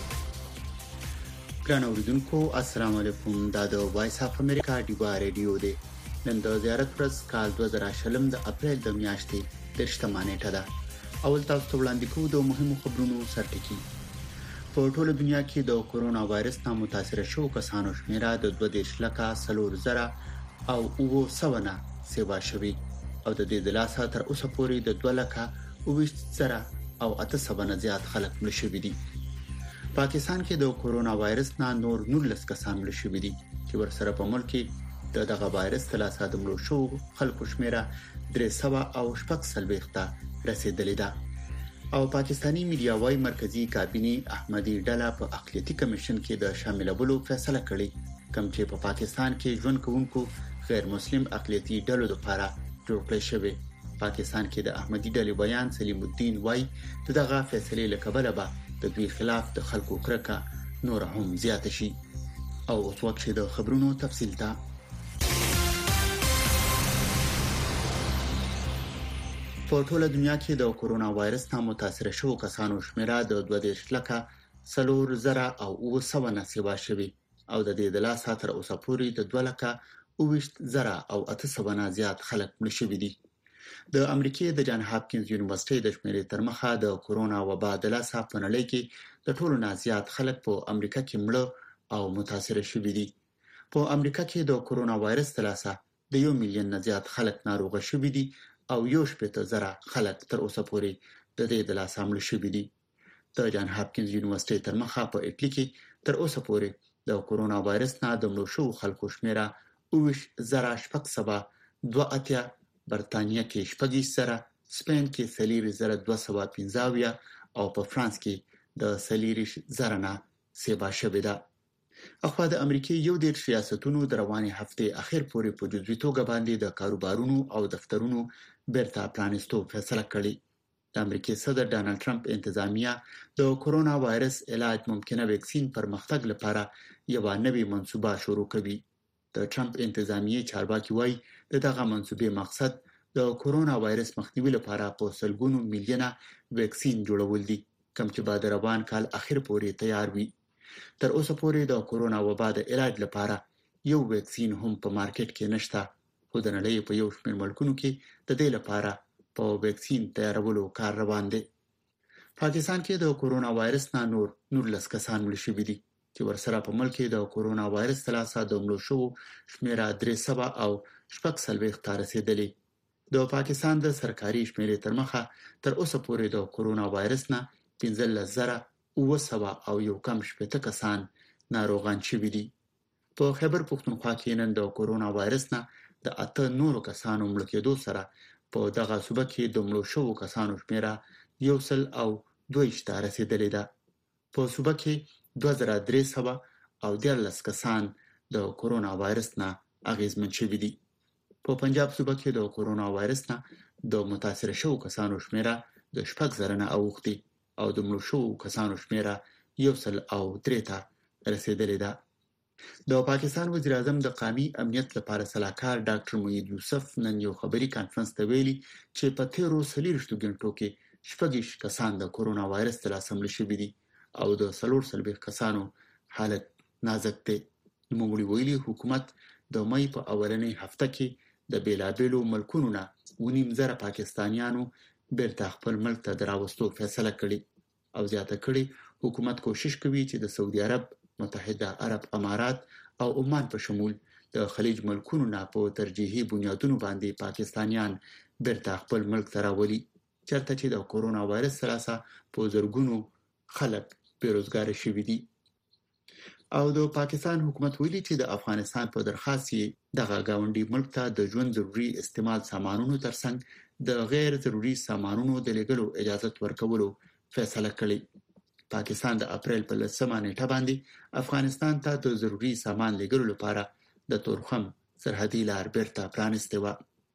ګران اوریدونکو السلام علیکم دا د وایس اف امریکا ډیوا ریډیو دی نن د زیارت ورځ کال دوه زره شلم د اپریل د میاشتې د شتمه نیټه ده اول تاسو ته وړاندې کوو د مهمو خبرونو سرټکی په ټوله دنیا کې د کورونا وایرس نه متاثر شوو کسانو شمیره د دوه دېرش لکه څلور زره او اوه سوه نه سیوا شوی او د دې د لاسه تر اوسه پورې د دوه لکه اوه زره او اته سوه نه زیات خلک مړ شوي دي پاکستان کې د کورونا وایرس نه نور نولس کسان مړ شوي دي چې ورسره په ملک کې د دغه وایرس د لاسه د مړو شوو خلکو شمیره درې سوه او شپږ څلوېښت ته رسیدلې ده او پاکستانی میډیا وايي مرکزی کابینه احمدی ډله په اقلیتي کمیشن کې د شاملولو فیصله کړې کوم چې په پاکستان کې ژوند کوونکو غیر مسلم اقلیتي ډلو لپاره جوړ کړی شوی پاکستان کې د احمدی ډلې بیان سلیم الدین وايي دغه فیصله لکبله به د دوی خلاف د خلکو کرکه نور هم زیات شي او اوس وخت د خبرونو تفصیل ته په ټوله دنیا کې د کورونا وایرس نه متاثر شوو کسانو شمیره د دوه دېرش لکه څلور زره او اوه سوه نه سیوا شوی او د دې د لاسه تر اوسه پورې د دوه لکه اوه زره او اته سوه نه زیات خلک مړ شوي دي د امریکای د جان هاپکینز یونیورسيټي د شمیرې تر مخه د کورونا وبا د لاسه په نړۍ کې د ټولو نه زیات خلک په امریکا کې مړ او متاثر شوي دي په امریکا کې د کورونا وایرس د لاسه د یو میلیون نه زیات خلک ناروغ شوي دي او یو شپږ زره خلک تر اوسه پورې د دې د لاسه مړ شوي دي د جان هاپکینز یونیورسيټي تر مخه په اټلی کې تر اوسه پورې د کورونا وایرس نه د مړو شوو خلکو شمیره اوه زره شپږ سوه دوه اتیا برتانیا کې شپږ زره سپین کې څلور زره دوه سوه پنځه اویا او په فرانس کې د څلور زره نه سیوا شوې ده اخوا د امریکای یو ډیر ریاستونو د رواني هفته اخر پورې په جزوي توګه باندې د کاروبارونو او دفترونو بیرته پرانیستو فیصله کړې د امریکای صدر ډانلډ ټرمپ انتظامیه د کورونا وایرس علاج ممکنه ویکسین پرمختګ لپاره یو نوې منصوبه شروع کوي د ټرمپ انتظامیه چارواکي وایي دغه منصوبې مقصد د کورونا وایرس مخنیوي لپاره په سلګونو میلیونه ویکسین جوړول دي کوم چې بعد روان کال اخر پورې تیار وي تر اوسه پورې د کورونا وبا د علاج لپاره یو ویکسین هم په مارکیټ کې نشته خو د نړۍ په یو شمېر ملکونو کې د دې لپاره په ویکسین تیارولو کار روان دی پاکستان کې د کورونا وایرس نه نور نولس کسان مړ شوي دي چې ورسره په ملک کې د کورونا وایرس تلاسه د مړو شوو شمیره درې سوه او شپږ څلوېښت ته رسیدلې د پاکستان د سرکاري شمیرې تر مخه تر اوسه پورې د کورونا وایرس نه پنځلس زره اوه سوه او یو کم شپېته کسان ناروغان شوي دي په خیبر پښتونخوا کې نن د کورونا وایرس نه د اته نورو کسانو مړ کېدو سره په دغه صوبه کې د مړو شوو کسانو شمیره یو سل او دوه ته رسیدلې ده په صوبه کې دوه زره درې سوه او دیارلس کسان د کورونا وایرس نه اغیزمن شوي دي په پنجاب صوبه کې د کورونا وایرس نه د متاثر شوو کسانو شمیره د شپږ زره نه اوښتي او د مړو شوو کسانو شمیره یو سل او درې ته رسیدلې ده د پاکستان وزیر اعظم د قومي امنیت لپاره صلاحکار ډاکټر موحید یوسف نن یو خبري کانفرنس ته ویلي چې په تیرو څلوېښتو غنټو کې شپږ کسان د کورونا وایرس ته لاسمړ شوي دي او د څلور څلوېښت کسانو حالت نازک دی نوموړي ویلي حکومت د مې په اولنۍ هفته کې د بیلابېلو ملکونو نه ونیم زره پاکستانیانو بیرته خپل ملک ته دراوستو فیصله کړې او زیاته کړې حکومت کوشش کوي چې د سعودي عرب متحده عرب امارات او عمان په شمول د خلیج ملکونو نه په ترجیحي بنیادونو باندې پاکستانیان بیرته خپل ملک ته راولي چرته چې د کورونا وایرس سره په زرګونو خلک بیروزګار شوي دي او د پاکستان حکومت ویلي چې د افغانستان په درخواست دغه گاونډي ملک ته د ژوند ضروري استعمال سامانونو ترڅنګ د غیر ضروري سامانونو د لېږلو اجازه ورکولو فیصله کړې پاکستان د اپریل په لسمه نیټه باندې افغانستان ته د ضروري سامان لېږلو لپاره د تورخم سرحدي لار بیرته پرانیستې و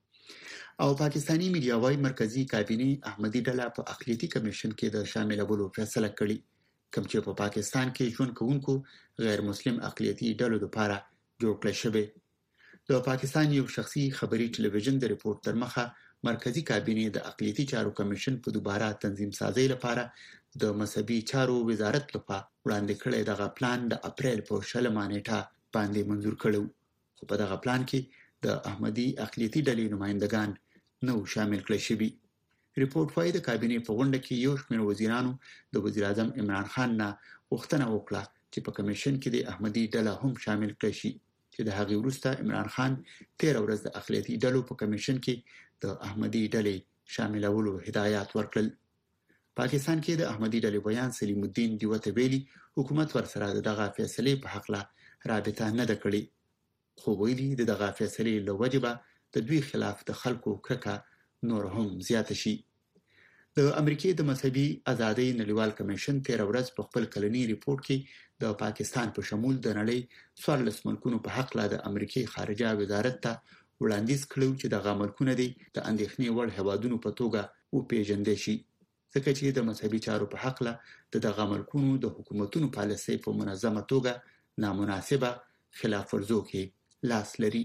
او پاکستانی میډیا وايي مرکزی کابینه احمدی ډله په اقلیتي کمیشن کې د شاملولو فیصله کړې کوم چې په پاکستان کې ژوند کوونکو غیر مسلم اقلیتي ډلو لپاره جوړ کړل شوی د پاکستان یو شخصي خبري ټلویزیون د ریپورت تر مخه مرکزی کابینه د اقلیتي چارو کمیشن په دوباره تنظیم سازي لپاره د مذهبي چارو وزارت لخوا وړاندې کړی دغه پلان د اپریل په شلمه نیټه باندې منزور کړو خو په دغه پلان کې د احمدي اقلیتي ډلې نمائندگان نو شامل کړي شوي. ریپورت وايي د کابینه په غونډه کې یو شمېر وزیرانو د وزیر اعظم عمران خان نه غوښتنه وکړه چې په کمیشن کې د احمدي ډله هم شامل کړي شي چې د هغې وروسته عمران خان تیر ورځ د اقلیتي ډلو په کمیشن کې د احمدي ډلې شاملولو هدایت ورکړل. پاکستان کې د احمدي ډلې بیان سلیم الدین دیوته ویلي حکومت ورسره دغه فیصله په حق لا رابطه نه ده کړې خو ویلي دغه فیصله له وجبه د دوی خلاف د خلکو کرکه نور هم زیات شي. د امریکای د مذهبي ازادۍ نړیوال کمیشن تیر ورځ په خپل کلنی ریپورت کې د پاکستان په شمول د نړۍ څوارلس ملکونو په حق لا د امریکای خارجه وزارت ته وړاندیز کړو چې دغه ملکونه دي د اندېښنې وړ هیوادونو په توګه وپیژندل شي ځکه چې د مذهبي چارو په حق لا د دغه ملکونو د حکومتونو پالیسۍ په منظمه توګه نامناسبه خلاف ورزو کې لاس لري.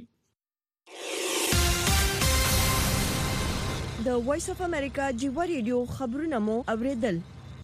د وایس اف امریکا جیو ریډیو خبرونه مو اوریدل.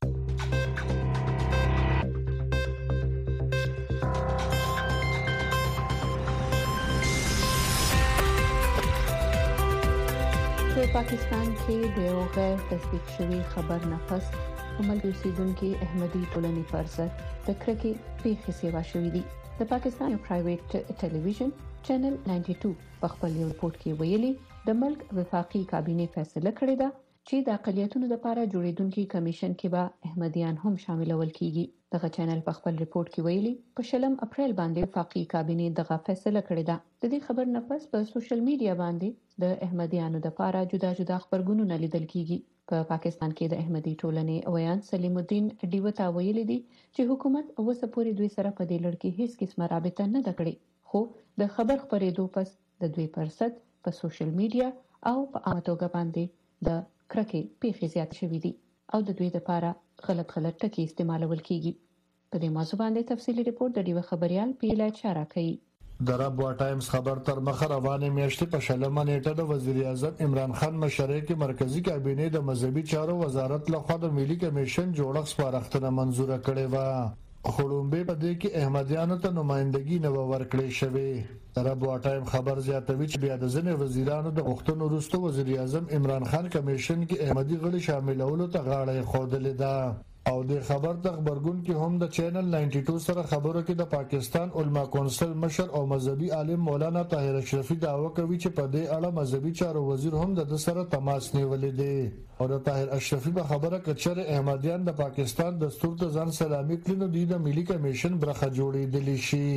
په پاکستان کې د یو غیر تصدیق شوی خبر نه پس عمل اوسیدونکو احمدي ټولنې فرصت د کرکې پیښې سیوا شوې دي. د پاکستان یو پرایویټ ټلویزیون چینل نننۍ په خپل ریپورت کې ویلي د ملک وفاقي کابینه فیصله کړې ده چې د اقلیتونو لپاره جوړیدونکو کمیشن کې به احمدیان هم شاملول کیږي. دغه چینل په خپل ریپورت کې ویلي په شلم اپریل باندې وفاقي کابینه دغه فیصله کړې ده. د دې خبر نه پس په سوشل میډیا باندې د احمدیانو لپاره جدا جدا خبرګونونه لیدل کیږي. په پا پاکستان کې د احمدي ټولنې ویان سلیم الدین دیوته ویلي دي چې حکومت اوسه پورې دوی سره په دې لړ کې هیڅ قسمه رابطه نه ده کړې خو د خبر خبرېدو پس د دوی پرسد په سوشل میډیا او په عامه توګه باندې د کرکې پیښې زیات شوې دي او د دوی لپاره غلط غلط ټکي استعمالول کیږي. په دې موضوع باندې تفصیلی ریپورت د ډیو خبريال پیله چاره کوي. د رابوا ټایمز خبر تر مخه روانه میاشتې په شلمه نیټه د وزیر اعظم عمران خان مشرۍ کې مرکزی کابینه د مذهبي چارو وزارت لخوا د ملي کمیشن جوړښت سپارښتنه منزوره کړې و. خړومبه په دې کې احمدیانو ته نمائندګي نه ورکړې شوې. د رابوا ټایم خبر زیاتوي چې بیا د ځینې وزیرانو د غوښتنو وروسته وزیر اعظم عمران خان کمیشن کې احمدي غړي شاملولو ته غاړه خوده ده. او د خبر د خبرګون کې هم د چینل نننۍ سره خبرو کې د پاکستان علما کونسل مشر او مذهبي عالم مولانا طاهر اشرفي دعوه کوي چې په دې اړه مذهبي چارو وزیر هم د سره تماس نیولې دي او د طاهر اشرفي په خبره کچره احمدیان د پاکستان دستور ته ځان سلامي کړي نو د ملي کمیشن برخه جوړېدلی شي.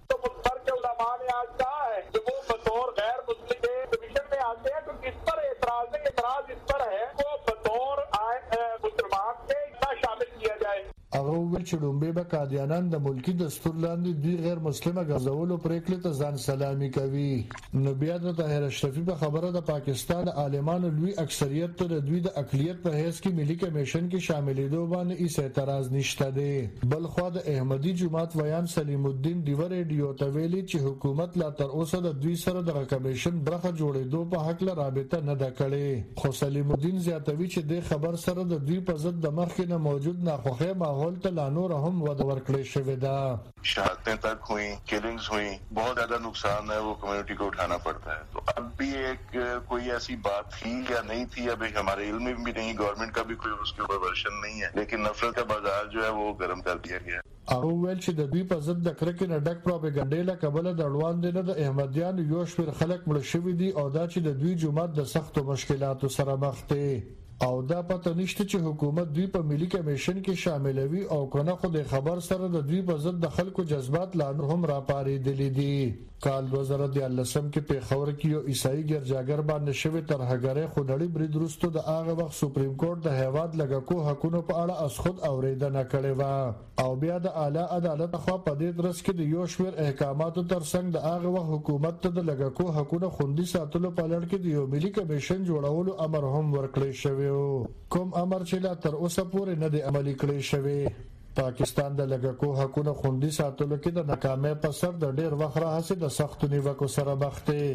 هغه ویل چې لومبه به قادیانان د ملکی دستور لاندې دوی غیر مسلمه غزولو پریکړه ته ځان سلامي کوي. نو بیا د طاهر اشرفي په خبره د پاکستان عالمانو لوی اکثریت ته د دوی د اقلیت په حیث کې ملي کمیشن کې شاملېدو باندې هیڅ اعتراض نشته دی. بل خو د احمدي جماعت ویان سلیم الدین دیو ریډیو ته ویلي چې حکومت لا تر اوسه د دوی سره د کمیشن برخه جوړېدو په حق لا رابطه نه ده کړې. خو سلیم الدین زیاتوي چې د خبر سره د دوی په ضد د مخکې نه موجود ناخوښه ماحول نور هم ود ورکړې شوې ده. शहादतें तक हुई, किलिंग्स हुई, बहुत ज्यादा नुकसान है वो कम्युनिटी को उठाना पड़ता है. तो अब भी एक कोई ऐसी बात थी या नहीं थी अभी हमारे इल्म में भी नहीं, गवर्नमेंट का भी कोई उसके ऊपर वर्जन नहीं है, लेकिन नफरत का बाजार जो है वो गर्म कर दिया गया है. هغه ویل چې د دوی په ضد د کرکې نه ډک پروپاګاندا له کبله د اړوان دي نه د احمدیان یو شمېر خلک مړ شوي دي او دا چې د دوی جماعت د سختو مشکلاتو سره مخ دی او دا پته نشته چې حکومت دوی په ملي کمیشن کې شاملوي او کنه خو د خبر سره د دوی په ضد د خلکو جذبات لا هم راپارېدلي دي. کال دو هزار ديارلسم کې په خبر کې یو عیسائی ګرځاګر باندې شوی ترهګرۍ خونړی برید وروسته د هغه وخت سپریم کورټ د هیواد لګکو حقونو په اړه اس خود اوریدنه کړې و او بیا د اعلی عدالت خو په دې درس کې د یو شمېر احکاماتو ترڅنګ د هغه وخت حکومت ته د لګکو حقونو خوندي ساتلو په لړ کې د یو ملي کمیشن جوړولو امر هم ورکړی شوی و. کوم امر چې لا تر اوسه پورې نه دی عملي کړی شوی. پاکستان د لګکو حقوقو خوندي ساتلو کې د ناکامۍ په سر د ډېر وخت راهیسې د سختو نیوکو سره مخ دی.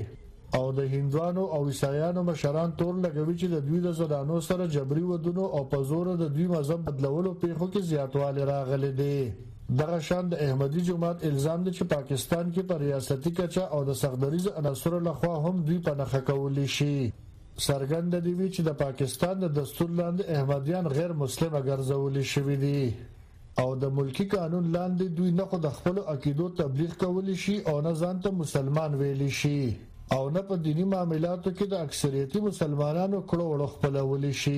او د هندوانو او عیسایانو مشران تور لګوي چې د دوی د زنانو سره جبري ودونو او په زور د دوی مذهب بدلولو پیښو کې زیاتوالی راغلی دی. دغه شان د احمدي جماعت الزام دی چې پاکستان کې پر ریاستي کچه او د سختدریز عناصرو لخوا هم دوی په نخښه کولی شي. څرګنده دی چې د پاکستان د دستور لاندې احمدیان غیر مسلمه ګرځولي شوي دي او د ملکی قانون لاندې دوی نه خو د خپل عقیدو تبلیغ کولی شي او نه ځان ته مسلمان ویلی شي او نه په دینی معاملاتو کې د اکثریتي مسلمانانو کړو وړو خپلولی شي.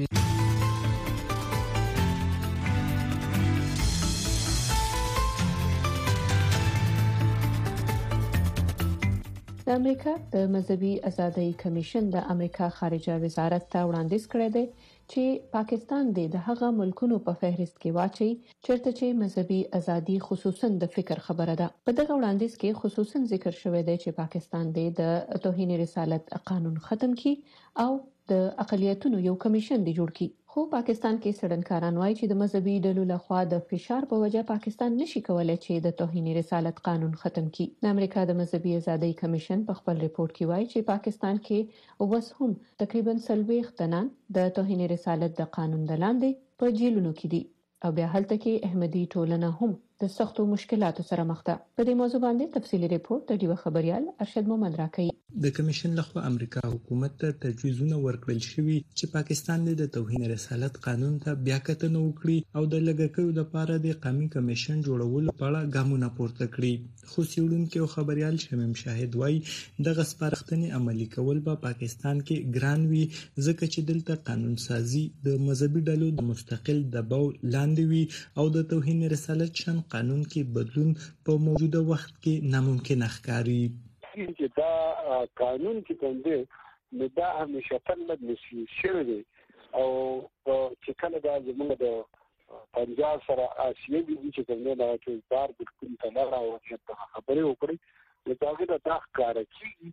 د امریکا د مذهبي ازادۍ کمیشن د امریکا خارجه وزارت ته وړاندیز کړی دی چې پاکستان د هغه ملکونو په فهرست کې واچي چیرته چې مذهبي ازادي خصوصا د فکر خبره ده. په دغه وړاندیز کې خصوصا ذکر شوی دی چې پاکستان د توهین رسالت قانون ختم کړي او د اقلیتونو یو کمیشن دی جوړ کړي. خو پاکستان کې سړنکاران وایي چې د مذهبي ډلو لخوا د فشار په وجه پاکستان نشي کولای چې د توهین رسالت قانون ختم کړي. د امریکا د مذهبي ازادۍ کمیشن په خپل ریپورت کې وایي چې پاکستان کې اوس هم تقریبا سلويخ تنان د توهین رسالت د قانون د لاندې په جیلونو کې دي او بیا هلته کې احمدي ټولنه هم د سختو مشکلاتو سره مخ ده. په دې موضوع باندې تفصیلی ریپورت د ډیو خبريال ارشد محمد راکړي. د کمیشن لخوا امریکا حکومت ته تجویزونه ورکړل شوي چې پاکستان د توهین رسالت قانون ته بیا کتنه وکړي او د لګکیو لپاره د قومي کمیشن جوړولو په اړه ګامونه پورته کړي. خو سیوډونکو خبريال شمیم شاهد وایي د غسپارښتنې عملی کول په پاکستان کې ګران وي ځکه چې دلته قانون سازي د مذهبي ډلو د مستقل دباو لاندې وي او د توهین رسالت شن قانون کې بدلون په موجوده وخت کې ناممکن ښکاري. چې دا قانون کې کوم نو دا همیشه تلل نشي شوی دی او چې کله دا زموږ د پنجاب سره آسیوي دي چې کوم نه راځي بار بالکل تلل او چې خبرې وکړي نو دا غوډه دا ښکارا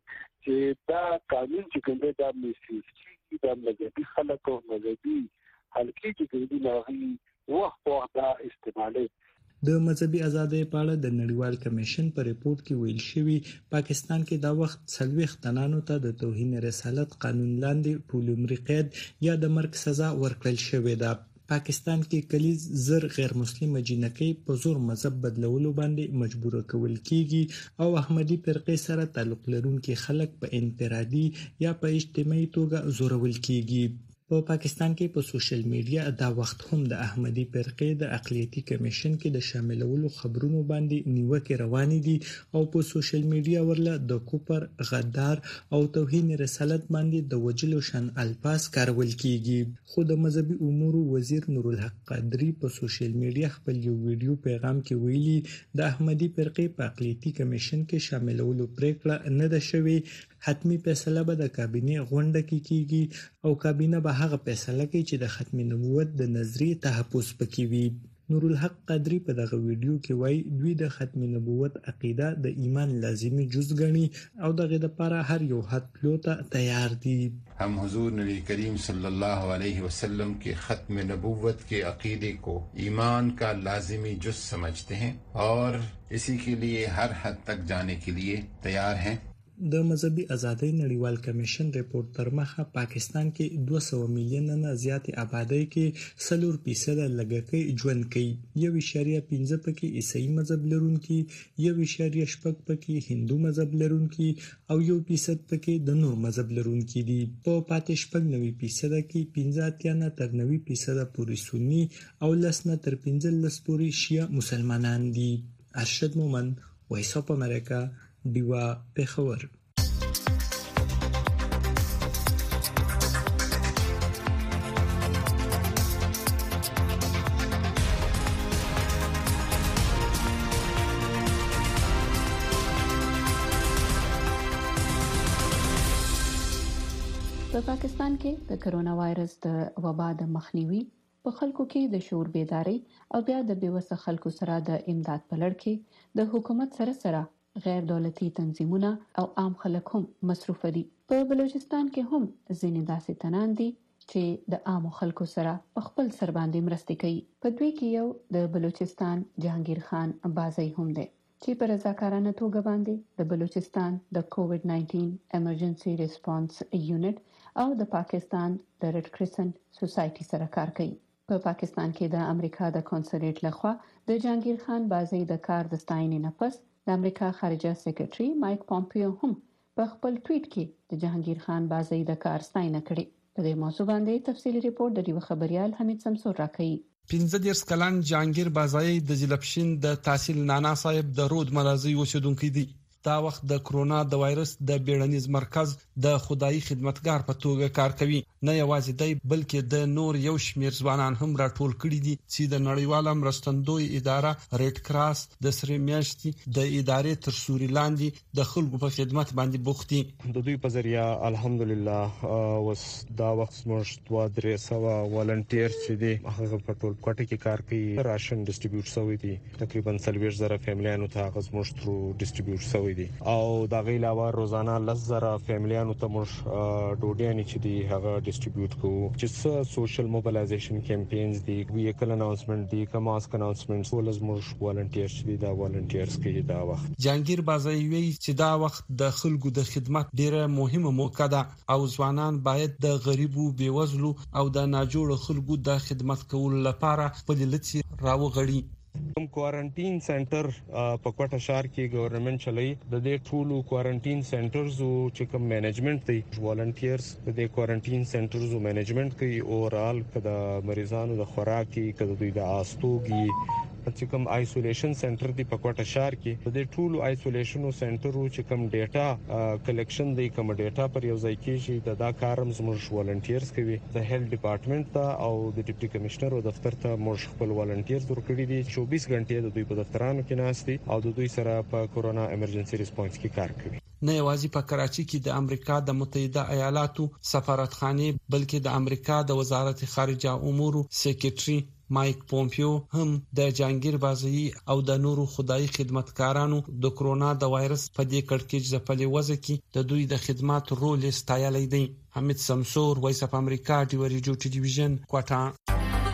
چې دا قانون چې کوم دا نشي چې دا مذهبي خلک او مذهبي حلقې چې کوي نو وخت وخت دا استعمالي. د مذهبي ازادۍ په اړه د نړیوال کمیشن په ریپورت کې ویل شوی پاکستان کې دا وخت څلويخ تنانو ته د توهین رسالت قانون لاندې په لومړي قید یا د مرګ سزا ورکړل شوې ده. پاکستان کې کلیز زر غیر مسلم جنکۍ په زور مذهب بدلولو باندې مجبور کول کیږي او احمدي فرقې سره تعلق لرونکي خلک په انفرادي یا په اجتماعي توګه زورول کیږي. په پاکستان کې په سوشل میډیا دا وخت هم د احمدي فرقې د اقلیتي کمیشن کې د شاملولو خبرونو باندې نیوکه روانې دي او په سوشل میډیا ورله د کوپر غدار او توهین رسالت باندې د وجلو شان الفاظ کارول کیږي. خو د مذهبي امور وزیر نور الحق قادری په سوشل میډیا خپل یو ویډیو پیغام کې ویلي د احمدي فرقې په اقلیتي کمیشن کې شاملولو پریکړه نه ده شوې. حتمی فیصله به د کابینه غونډه کې کیږي او کابینه به هغه فیصله کوي چې د ختم نبوت د نظریه تحفظ پکې وي. نور الحق قادری په دغه ویډیو کې وایي دوی د ختم نبوت عقیده د ایمان لازمی جز ګڼي او دغه لپاره هر یو حد تلو ته تیار دي. हम हुजूर नबी करीम सल्लल्लाहु अलैहि वसल्लम के ختم नबूवत के अकीदे को ईमान का लाजिमी जुज समझते हैं और इसी के लिए हर हद तक जाने के लिए तैयार हैं. د مذهبي ازادۍ نړیوال کمیشن ریپورت تر مخه پاکستان کې دوه سوه میلیون نه زیات آبادی کې سلور فیصد لګکۍ ژوند کوي. یو اشاریه پنځه پکې عیسائی مذهب لرونکي، یو اشاریه شپږ پکې هندو مذهب لرونکي او یو فیصد پکې د نور مذهب لرونکي دي. په پاتې شپږ نوي فیصد کې پنځه اتیا نه تر نوي فیصد پورې سنی او لس نه تر پنځلس پورې شیعه مسلمانان دي. ارشد مومند، وایس اف امریکا، دیوا پېښور. په پاکستان کې د کرونا وایرس د وبا د مخنیوي په خلکو کې د شعور بیداری او بیا د بیوسه خلکو سره د امداد په لړ کې د حکومت سره سره غیر دولتي تنظیمونه او عام خلک هم مصروف دي. په بلوچستان کې هم ځینې داسې تنان دي چې د عام خلکو سره په خپل سر باندې مرسته کوي. په دوی کې یو د بلوچستان جهانگیر خان بازی هم دی. چې په رضاکارانه توګه باندې د بلوچستان د کووډ ناینټین ایمرجنسي ریسپانس یونټ او د پاکستان د ریډ کرسنټ سوسایټي سره کار کوي. په پاکستان کې د امریکا د کونسلیټ لخوا د جهانگیر خان بازی د کار د ستاینې نه پس د امریکا خارجه سیکریټري مایک پومپیو هم په خپل ټویټ کې د جهانگیر خان بازی د کار ستاینه کړې. په دې موضوع باندې تفصیلي ریپورت د ډیو خبريال حمید سمسور راکړي. پنځه دیرش کلن جهانگیر بازی د جلپشین د تحصیل نانا صاحب د رود مرزي اوسیدونکو دی. دا وخت د کرونا د وایرس د بیړنیز مرکز د خدایي خدمتګار په توګه کار کوي. نه یوازې دی بلکې د نور یو شمیر ځوانان هم راټول کړي دي چې د نړیواله مرستندوی اداره ریډ کراس د سری میاشتې د ادارې تر سوري لاندې د خلکو په خدمت باندې بوخت دي. د دوی په ذریعہ الحمدلله اوس دا وخت موږ دوه درې سوه والنټیر چې دي هغه په ټول کوټه کې کار کوي. راشن ډیسټریبیوټ شوی دي تقریبا څلوېښت زره فیملیانو ته هغه موږ ترو ډیسټریبیوټ شوی دي او دا غي علاوه روزانه لس زره فیملیانو ته موږ ډوډۍ نه چي دي هغه ډیسټریبیوټ کوو چې سوشل موبلایزیشن کمپاینز دي ویکل اناونسمنت دي کماسک اناونسمنټس ولز موږ والنټیرز دي دا والنټیرز کوي. دا وخت جهانگیر بازی وی چې دا وخت د خلکو د خدمت ډیره مهمه موقع ده او ځوانان باید د غریبو بیوزلو او د ناجوړو خلکو د خدمت کولو لپاره خپل لڅي راوغړي. کوم کوارنټین سنټر په کوټه شهر کې ګورنمنت چلای د دې ټولو کوارنټین سنټرز او چې کوم منیجمنت دی والنټیرز د دې کوارنټین سنټرز او منیجمنت کوي اورال کده مریضانو د خوراکي کده دوی د آستوګي چې کوم آیسولیشن سنټر دی په کوټه شهر کې د دې ټولو آیسولیشن سنټرو چې کوم ډیټا کلیکشن دی کوم ډیټا پر یو ځای کېږي د دا کارم زموږ والنټیرز کوي. د هیلث ډپارټمنټ ته او د ډیپټي کمشنر او دفتر ته موږ خپل والنټیرز ورکړي دي چوبیس غنټې د دوی په دفترانو کې ناست دي او د دوی سره په کورونا ایمرجنسي ریسپانس کې کار کوي. نه یوازې په کراچي کې د امریکا د متحده ایالاتو سفارتخانه بلکې د امریکا د وزارت خارجه امور سیکریټري مایک پومپیو هم د جهانگیر بازی او د نورو خدایي خدمتګارانو د کرونا د وایرس په دې کړکېچ ځپلې وځ کې د دوی د خدمات رول ستایلی دی. حمید سمسور وایس اف امریکا ډیو ریډیو ټلویزیون کوټه.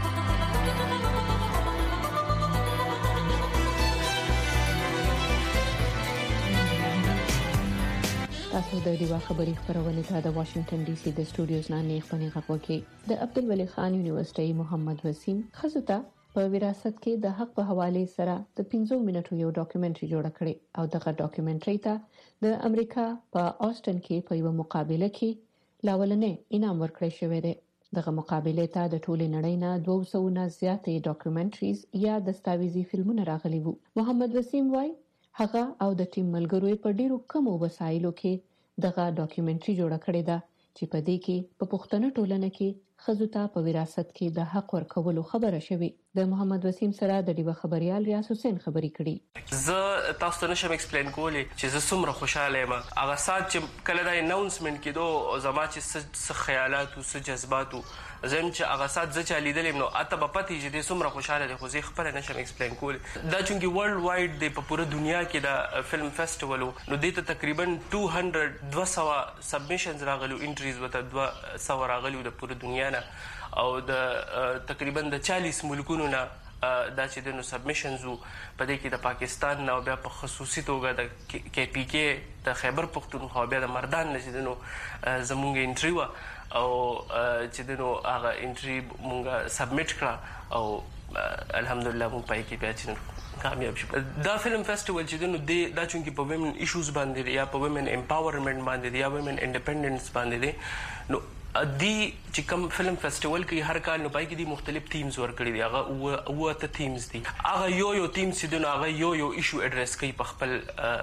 تاسو د ډیوا خبري خبرونه ته د واشنگټن ډي سي د سټوډیوز نه نه خبري غوښتي. د عبدالولي خان یونیورسيټي محمد وسیم خزوتا په وراثت کې د حق په حواله سره د پنځو منټو یو ډاکومنټري جوړ کړي او دغه ډاکومنټري ته د امریکا په آسټن کې په یو مقابله کې لاولنې انعام ورکړی شوی دی. دغه مقابله ته د ټولې نړۍ نه دوه سوه نه زیاتې ډاکومنټریز یا دستاویزي فلمونه راغلي وو. محمد وسیم وای هغه او د ټیم ملګرو په ډیرو کم وسایلو کې دغه ډاکومنټري جوړ کړی دا چې په دې کې په پښتنو ټولنه کې خزوتا په وراثت کې د حق ورکولو خبره شوی. د محمد وسیم سره د ډیو خبريال ریاض حسین خبري کړي. زه تاسو ته نشم ایکسپلین کولی چې زه څومره خوشاله یم. هغه سات چې کله دا اناونسمنت کېدو زما چې څه خیالات او څه جذبات زم چې هغه سات زه چې لیدلم نو اته په پتی چې د څومره خوشاله دي خو زه خبره نشم ایکسپلین کولی. دا چې ورلد وایډ دی په پوره دنیا کې دا فلم فیسټیوال نو د ته تقریبا دوه سوه سبمیشنز راغلو انټریز وته دوه سوه راغلو د پوره دنیا نه او د تقریبا د چالیس ملکونو نه دا چې د نو سبمیشنز په دې کې د پاکستان نه بیا په خصوصي توګه د کې پی کې د خیبر پختونخوا بیا د مردان نه چې د نو زمونږ انټری و او چې د نو هغه انټری مونږه سبمیټ کړه او الحمدلله مونږ پای کې بیا چې کامیاب شو. دا فلم فیسټیوال چې د نو دا چونکې په ویمن ایشوز باندې یا په ویمن امپاورمنت باندې یا ویمن انډیپندنس باندې نو دی چې کوم فلم فیسټیوال کې هر کال نو پای کې دي مختلف تیمز ورکړي دي. هغه اوه ته تیمز دي. هغه یو یو تیم چې دغه هغه یو یو ایشو اډریس کوي په خپل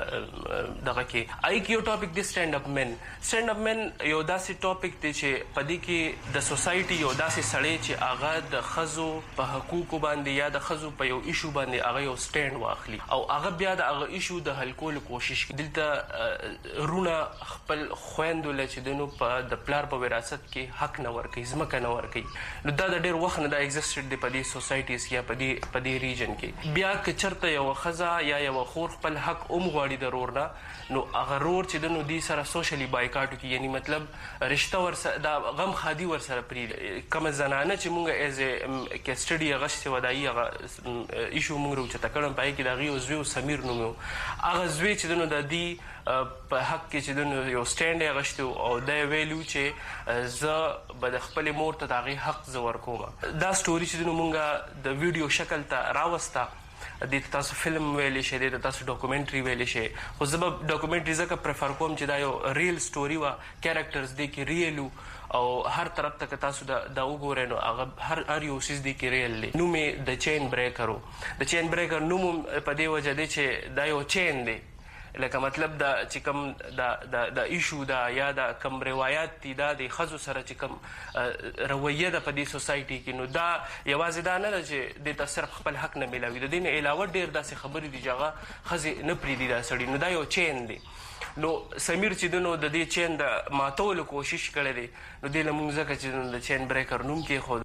دغه کې. آی کیو ټاپک دی سټاند اپ مین. سټاند اپ مین یو داسې ټاپک دی چې په دې کې د سوسايټي یو داسې سړی چې هغه د خزو په حقوقو باندې یا د خزو په یو ایشو باندې هغه یو سټاند واخلي او هغه بیا د هغه ایشو د حل کولو کوشش کوي. دلته رونه خپل خويندو لچ دنو په د پلار په وراثت ریاست کې حق نه ورکوي ځمکه نه ورکوي نو دا د ډېر وخت نه دا ایگزسټډ دی په دې سوسایټیز یا په دې په دې ریجن کې بیا که چېرته یوه ښځه یا یوه خور خپل حق هم غواړي د رور نه نو هغه رور چې د نو دې سره سوشلی بایکاټ وکړي یعنی مطلب رشته ورسره دا غم خادي ورسره پرېږدي کومه زنانه چې مونږ ایز ا کسټډي هغه چې وه د هغې هغه ایشو مونږ راوچته کړم په هغې کې د هغې یو زوی و سمیر نوم و هغه زوی چې د نو د دې په حق کې چې د نو یو سټینډ یې اخیستی و او دا یې ویلي و چې زه به د خپلې مور ته د هغې حق زه ورکوم دا سټوري چې د نو مونږ د ویډیو شکل ته راوسته دې ته تاسو فلم ویلی شئ دې ته تاسو ډاکومنټري ویلی شئ خو زه به ډاکومنټري ځکه پریفر کوم چې دا یو ریل سټوري وه کیریکټرز دې کې ریل و او هر طرف ته که تاسو دا وګورئ نو هغه هر هر یو څیز دې کې ریل دی نوم یې د چین بریکر و د چین بریکر نوم په دې وجه دی چې دا یو چین دی لکه مطلب دا چې کوم دا د ایشو دا یا دا کوم روایات دي دا د ښځو سره چې کوم رویه ده په دې سوسایټي کې نو دا یوازې دا نه ده چې دې ته صرف خپل حق نه میلاوي د دې نه علاوه ډېر داسې خبرې دي چې هغه ښځې نه پرېږدي دا سړي نو دا یو چین دی نو سمیر چې د نو د دې چین د ماتولو کوشش کړی دی نو دې له مونږ ځکه چې د چین بریکر نوم کېښود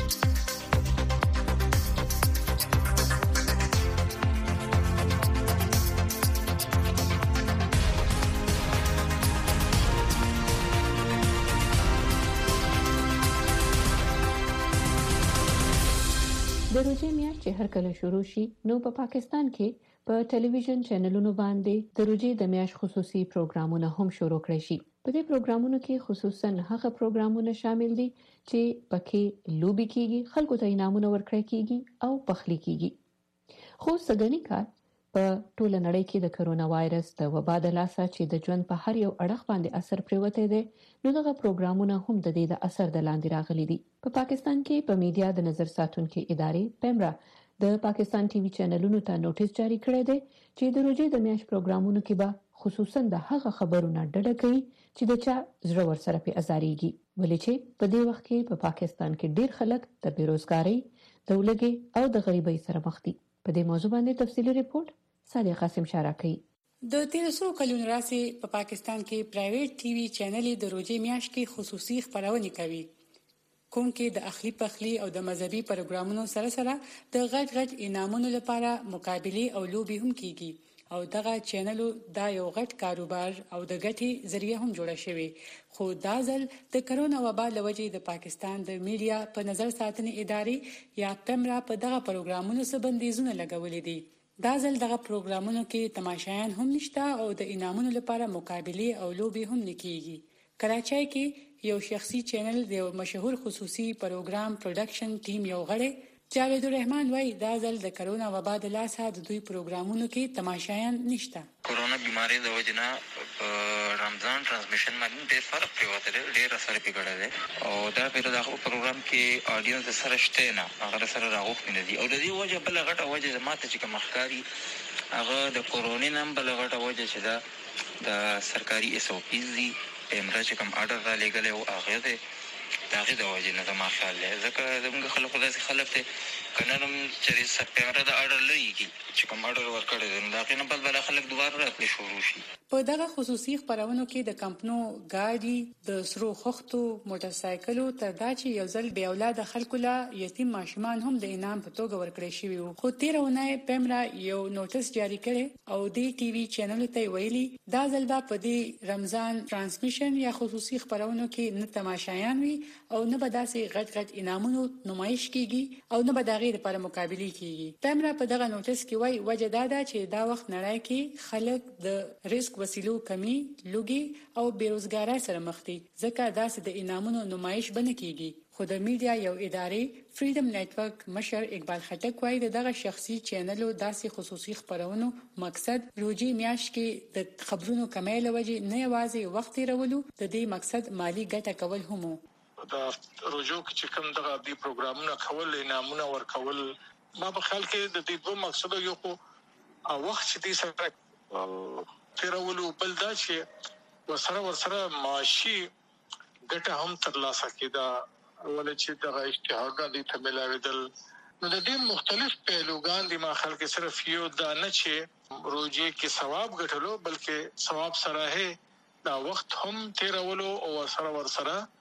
د روژې میاشت چې هر کله شروع شي نو په پا پاکستان کې په ټلویزیون چینلونو باندې د روژې د میاشت خصوصي پروګرامونه هم شروع کړي شي په دې پروګرامونو کې خصوصا هغه پروګرامونه شامل دي چې پکې لوبي کیږي خلکو ته انعامونه ورکړي کیږي او پخلی کیږي خو سګنی کار په ټوله نړۍ کې د کرونا وایرس د وبا د لاسه چې د ژوند په هر یو اړخ باندې اثر پریوته دي نو دغه پروګرامونه هم د دې د اثر د لاندې راغلي دي په پا پاکستان کې په میډیا د نظر ساتونکو ادارې پیمرا د پاکستان ټي وي چینلونو ته نوټیس جاری کړی دی چې د روژې د میاشت پروګرامونو کې به خصوصا د هغه خبرونو ډډه کوي چې د چا زړه ورسره په ازاريږي ولې چې په دې وخت کې په پا پاکستان کې ډیر خلک د بیروزګاری د ولګي او د غریبۍ سره مخ دي په دې موضوع باندې تفصیلی ریپورت صادق قاسم شارکي د تیر څو کلونو راځي په پاکستان کې پرایویټ ټي وي چینل د روژې میاشت کې خصوصي خبرونه کوي کوم کې د اخلي پخلي او د مذهبي پروګرامونو سره سره د غټ غټ انعامونو لپاره مقابله او لوبي هم کیږي او دغه چینل دا یو غټ کاروبار او د ګټي ذریعہ هم جوړه شوی خو دا ځل د کرونا وبا لوجې د پاکستان د میډیا په نظر ساتنې ادارې یا پیمرا په دغه پروګرامونو سره بندیزونه لګولې دي دا ځل دغه پروګرامونو کې تماشایان هم نشته او د انعامونو لپاره مقابله او لوبي هم نکېږي کراچۍ کې یو شخصي چینل د مشهور خصوصي پروګرام پروډکشن ټیم یو غړی جاوید الرحمن وايي دا ځل د کرونا وبا د لاسه د دوی پروګرامونو کې تماشایان نشته کورونا بیماری د وجنه رمضان ترانسمیشن باندې ډېر فرق پیوته ډېر اثر پیګړه ده او دا په دغه پروګرام کې اډینس سره شته نه هغه سره راغوښتنه دي او د دې وجه بل غټه وجه ماته چې کوم ښکاری هغه د کورونا نم بل غټه وجه چې دا د سرکاري اس او پی زی امره چې کوم اډر را لګل او هغه ده داغه د وجه نه د ماخاله ځکه زموږ خلکو داسې خلک ته کننم چې سپېمره د اډر لېږي چې کوم اډر ورکړي دا داغه نه بل بل خلک دوباره راتلی شروع شي په دغه خصوصي خبرونو کې د کمپنو ګاډي د سرو خښتو موټر سایکلو تر دا چې یو ځل بیا اولاد خلکو لا یتیم ماشومان هم د انعام په توګه ورکړي شوی وو خو تیرونه پیمرا یو نوټس جاری کړي او د ټي وي چینل ته ویلي دا ځل په دې رمضان ترانسمیشن یا خصوصي خبرونو کې نه تماشایان وي او نه به داسې غټ غټ انعامونو نمایش کیږي او نه به دغه لپاره مقابله کیږي پیمرا په دغه نوټس کې وایي وجه دا ده چې دا وخت نړۍ کې خلک د ریسک وسیلو کمی لوګي او بیروزګاری سره مخ دي ځکه داسې د انعامونو نمایش بنه کیږي خو د میډیا یو ادارې فریډم نتورک مشر اقبال خټک وايي دغه شخصي چینلو داسې خصوصي خبرونو مقصد روژې میاشت کې د خبرونو کمای لوجه نه یوازې وخت تیرولو د دې مقصد مالی ګټه کول هم د روژو کې کوم دغه دی پروګرامونه کول انعامونه ورکول ما په خیال کې د دې دوه مقصد یو خو وخت چې دې سره تیرولو بل دا چې وسره ورسره معاشي ګټه هم ترلاسه کیدا ولې چې دغه اشتهاګان دي ته ملاویدل نو د دې مختلف پهلوګان دي ما خلک صرف یو دا نه چې روزي کې ثواب ګټلو بلکې ثواب سره دا وخت هم تیرولو او سره ورسره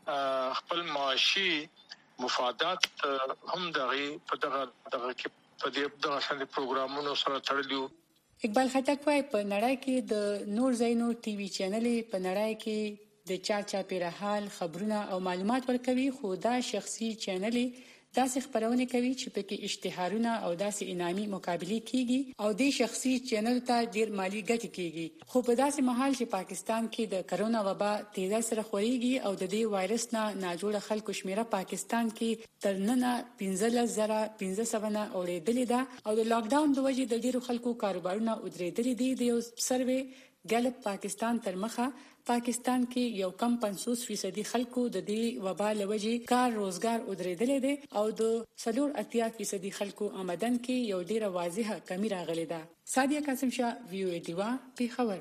خپل معاشي مفادات هم دغه په دغه دغه کې په دې دغه شان پروګرامونو سره تړلیو. اقبال خټک وايي په نړۍ کې د نور زینو ټي وي چینلې په نړۍ کې د چا چا پیرحال خبرونه او معلومات ورکوي، خو دا شخصي چینلې داسې خبرونه کوي چې پکې اشتهارونه او داسې انعامي مقابله کیږي او د شخصي چینل ته ډیر مالی ګټه کیږي. خو په داسې محل چې پاکستان کې د کرونا وبا تیزه سره خوريږي او د دې وایرس نه ناجوړه خلکو شمیره پاکستان کې تر ننه پنځلس زره پنځه سوه نه اورېدلې ده او د لاک ډاون د وجې د ډیرو خلکو کاروبارونه ودرېدلي دي. د یو سروې ګلپ پاکستان تر مخه پاکستان کې یو کم پنځوس فیصدي خلکو د دې وبا لوجې کار روزګار ودرېدلې دي او د څلور اتیا فیصدي خلکو آمدن کې یو ډیره واضحه کمی راغلې ده. سادیه قاسم شاه، وی او ای دیوا، پیښور.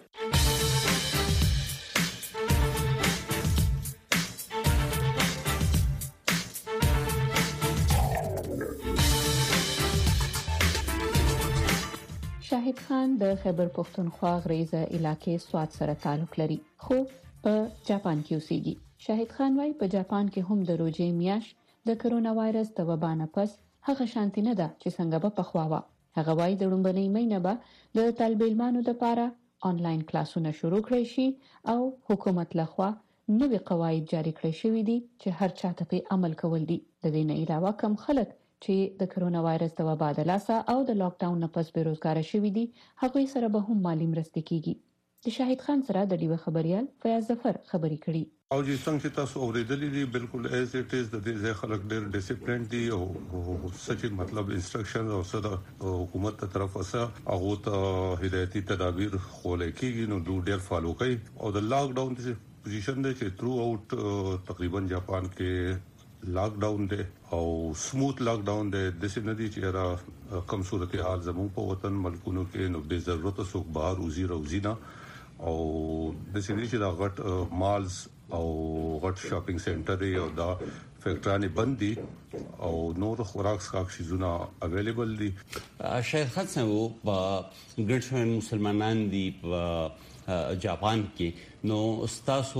شاهد خان د خیبر پختونخوا غریزه علاقې سواد سره تعلق لري، خو په جاپان کې اوسېږي. شاهد خان وايي په جاپان کې هم د روزې میاش د کرونا وایرس د وبا نه پس هغه شانتي نه ده چې څنګه به پخوا و. هغه وايي د لومبنۍ مینه به د طالب علمانو لپاره آنلاین کلاسونه شروع کړي شي او حکومت لخوا نوې قواعد جاری کړي شوې دي چې هر چا ته په عمل کول دي. د دې نه علاوه کم خلک چې د کرونا وایرس د وبا د لاسه او د لاک ډاون نه پس بیروزګار شوي دي، هغوی سره به هم مالی مرستې کیږي. د شاهد خان سره د ډیوه خبريال فیاض ظفر خبري کړي. او چې څنګه چې تاسو اوریدلې دي بالکل ایز اټ از د دې خلک ډېر ډیسپلین دي او سچ مطلب انسټرکشن او صدا حکومت ته طرف اسه هغه ته هدایتي تدابیر خولې کیږي نو ډېر فالو کوي او د لاک ډاون د پوزیشن دی چې تھرو اوټ تقریبا جاپان کې لاک ډاون دی او سموث لاک ډاون دی. د څه ندي چې را کم صورتحال زموږ په وطن ملکونو کې نو به ضرورت سو بهر وزیر او زینا او د څه ندي چې دا غټ مالز او غټ شاپینګ سنټر او دا فیکټرانه بندي او نور خوراک سکاک شیزونه اویلیبل دي. شیخ حسن وو په ګرځون مسلمانان دي په جاپان کې نو استاسو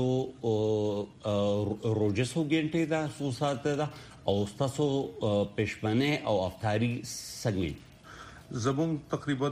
روجسو ګنټه دا سو ساته دا او استاسو پښمنه او افطاری څنګه زمون تقریبا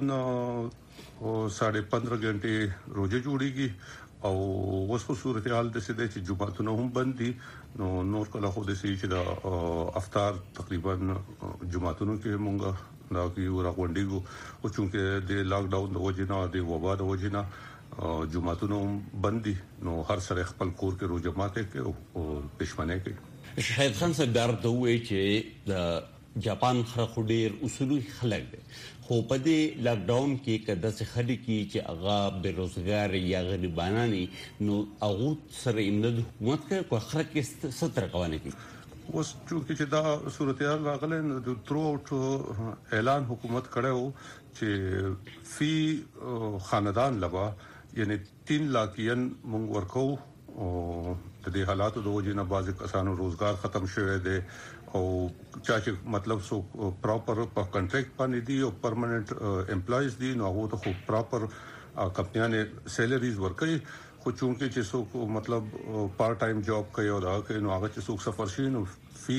ساڑھے پندرہ غنټه روزه جوړیږي او وسو صورتحال د څه د چې جمعهونه هم بند دي نو نور کله خو د څه چې د افطار تقریبا جمعهونو کې مونږه دا کې راغونډیږو او چې د لاک ډاون د وجې نه د وبا د وجې نه جمعهونه بند دي نو هر سره خپل کور کې روزه ماته کې او پښمنه کې. شاهد خان صاحب درته وایي چې د جاپان خلک ډیر اصولي خلک دي خو په دې لاک ډاون کې کده څه خلک چې هغه بیروزګار یا غریبانه نو هغه سره امداد حکومت کوي خو خلک یې ستر قوانین کوي. اوس چې دا صورتحال راغله نو تھرو اوټ اعلان حکومت کړو چې فی خاندان لبا یعنی تین لاکین مونږ ورکو او د دې حالاتو د وجې نه بعض کسانو روزګار ختم شوی دی او چا چې مطلب سو پراپر په کنټریکټ باندې دی او پرمننٹ امپلایز دي نو هغه ته خو پراپر کمپنیانه سیلریز ورکړي خو چونکه چې سو مطلب پارت ټایم جاب کوي او دا کوي نو هغه چې سو سفر شي نو فی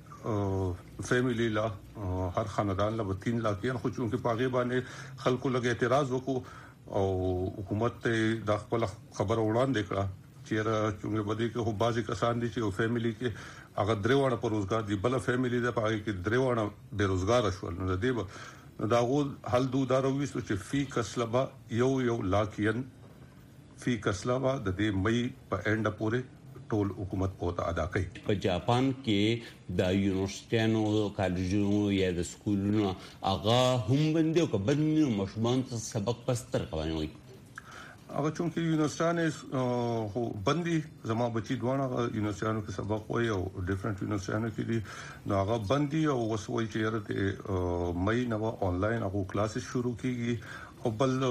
فیملی لا هر خاندان لا تین لاکھ خو چونکه پاغي باندې خلکو لګ اعتراض وکړو او حکومت ته د خپل خبر وړاندې کړه چې چونګه بده کې هو بازي کسان دي چې فیملی کې هغه دروازه پر روزګار دی بل فیملی ده پاره کې دروازه بیروزګار شول نو دی به دا غو حل دو داروي چې فی کسلبا یو یو لاکین فی کسلبا د دې مې په انډ پورې ټول حکومت پوتا ادا کوي. په جاپان کې د یونیورسيټانو کالجونو یا د سکولونو هغه هم بندي او بندي مشمون ته سبق پستر کوي هغه چونکه یونیورسيټانه هو بندي زما بچي دوانه یونیورسيټانو کې سبق وایي او ډیفرنٹ یونیورسيټانو کې دي نو هغه بندي او وسوي چې رته مې نو آنلاین هغه کلاسز شروع کیږي او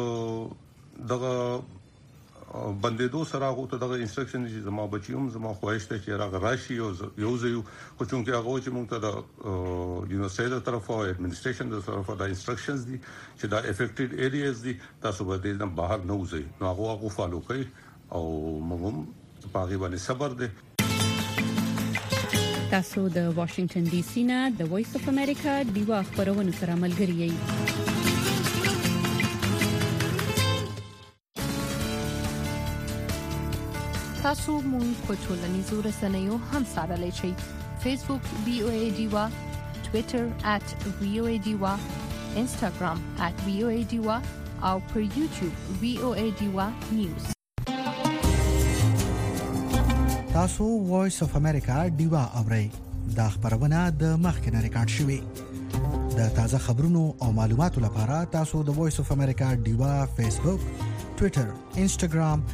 بل دغه بندې دو سره هغه ته دغه انسټرکشن چې زما بچیوم زما خواهش ته چې راغ راشي او یو ځای خو چونکه هغه چې موږ ته د یونیورسيټي طرفه او ایڈمنسټریشن د طرفه د انسټرکشنز دي چې دا افیکټډ ایریاز دي تاسو به د بهر نه وځي نو هغه هغه فالو کوي او موږ هم په هغه باندې صبر دي. تاسو د واشنگټن ډي سي نه د وایس اف امریکا دیوا خبرونه سره ملګری یئ. تاسو مون په ټولنیزو رسنیو هم سره شئ. فیسبوک وی او ای دیوا، ټوئیټر at وی او ای دیوا، انستګرام at وی او ای دیوا او پر یوټیوب وی او ای دیوا نیوز. تاسو وایس اف امریکا دیوا اورئ. دا خبرونه د مخکنه ریکارډ شوې. د تازه خبرونو او معلوماتو لپاره تاسو د وایس اف امریکا دیوا فیسبوک، ټوئیټر، انستګرام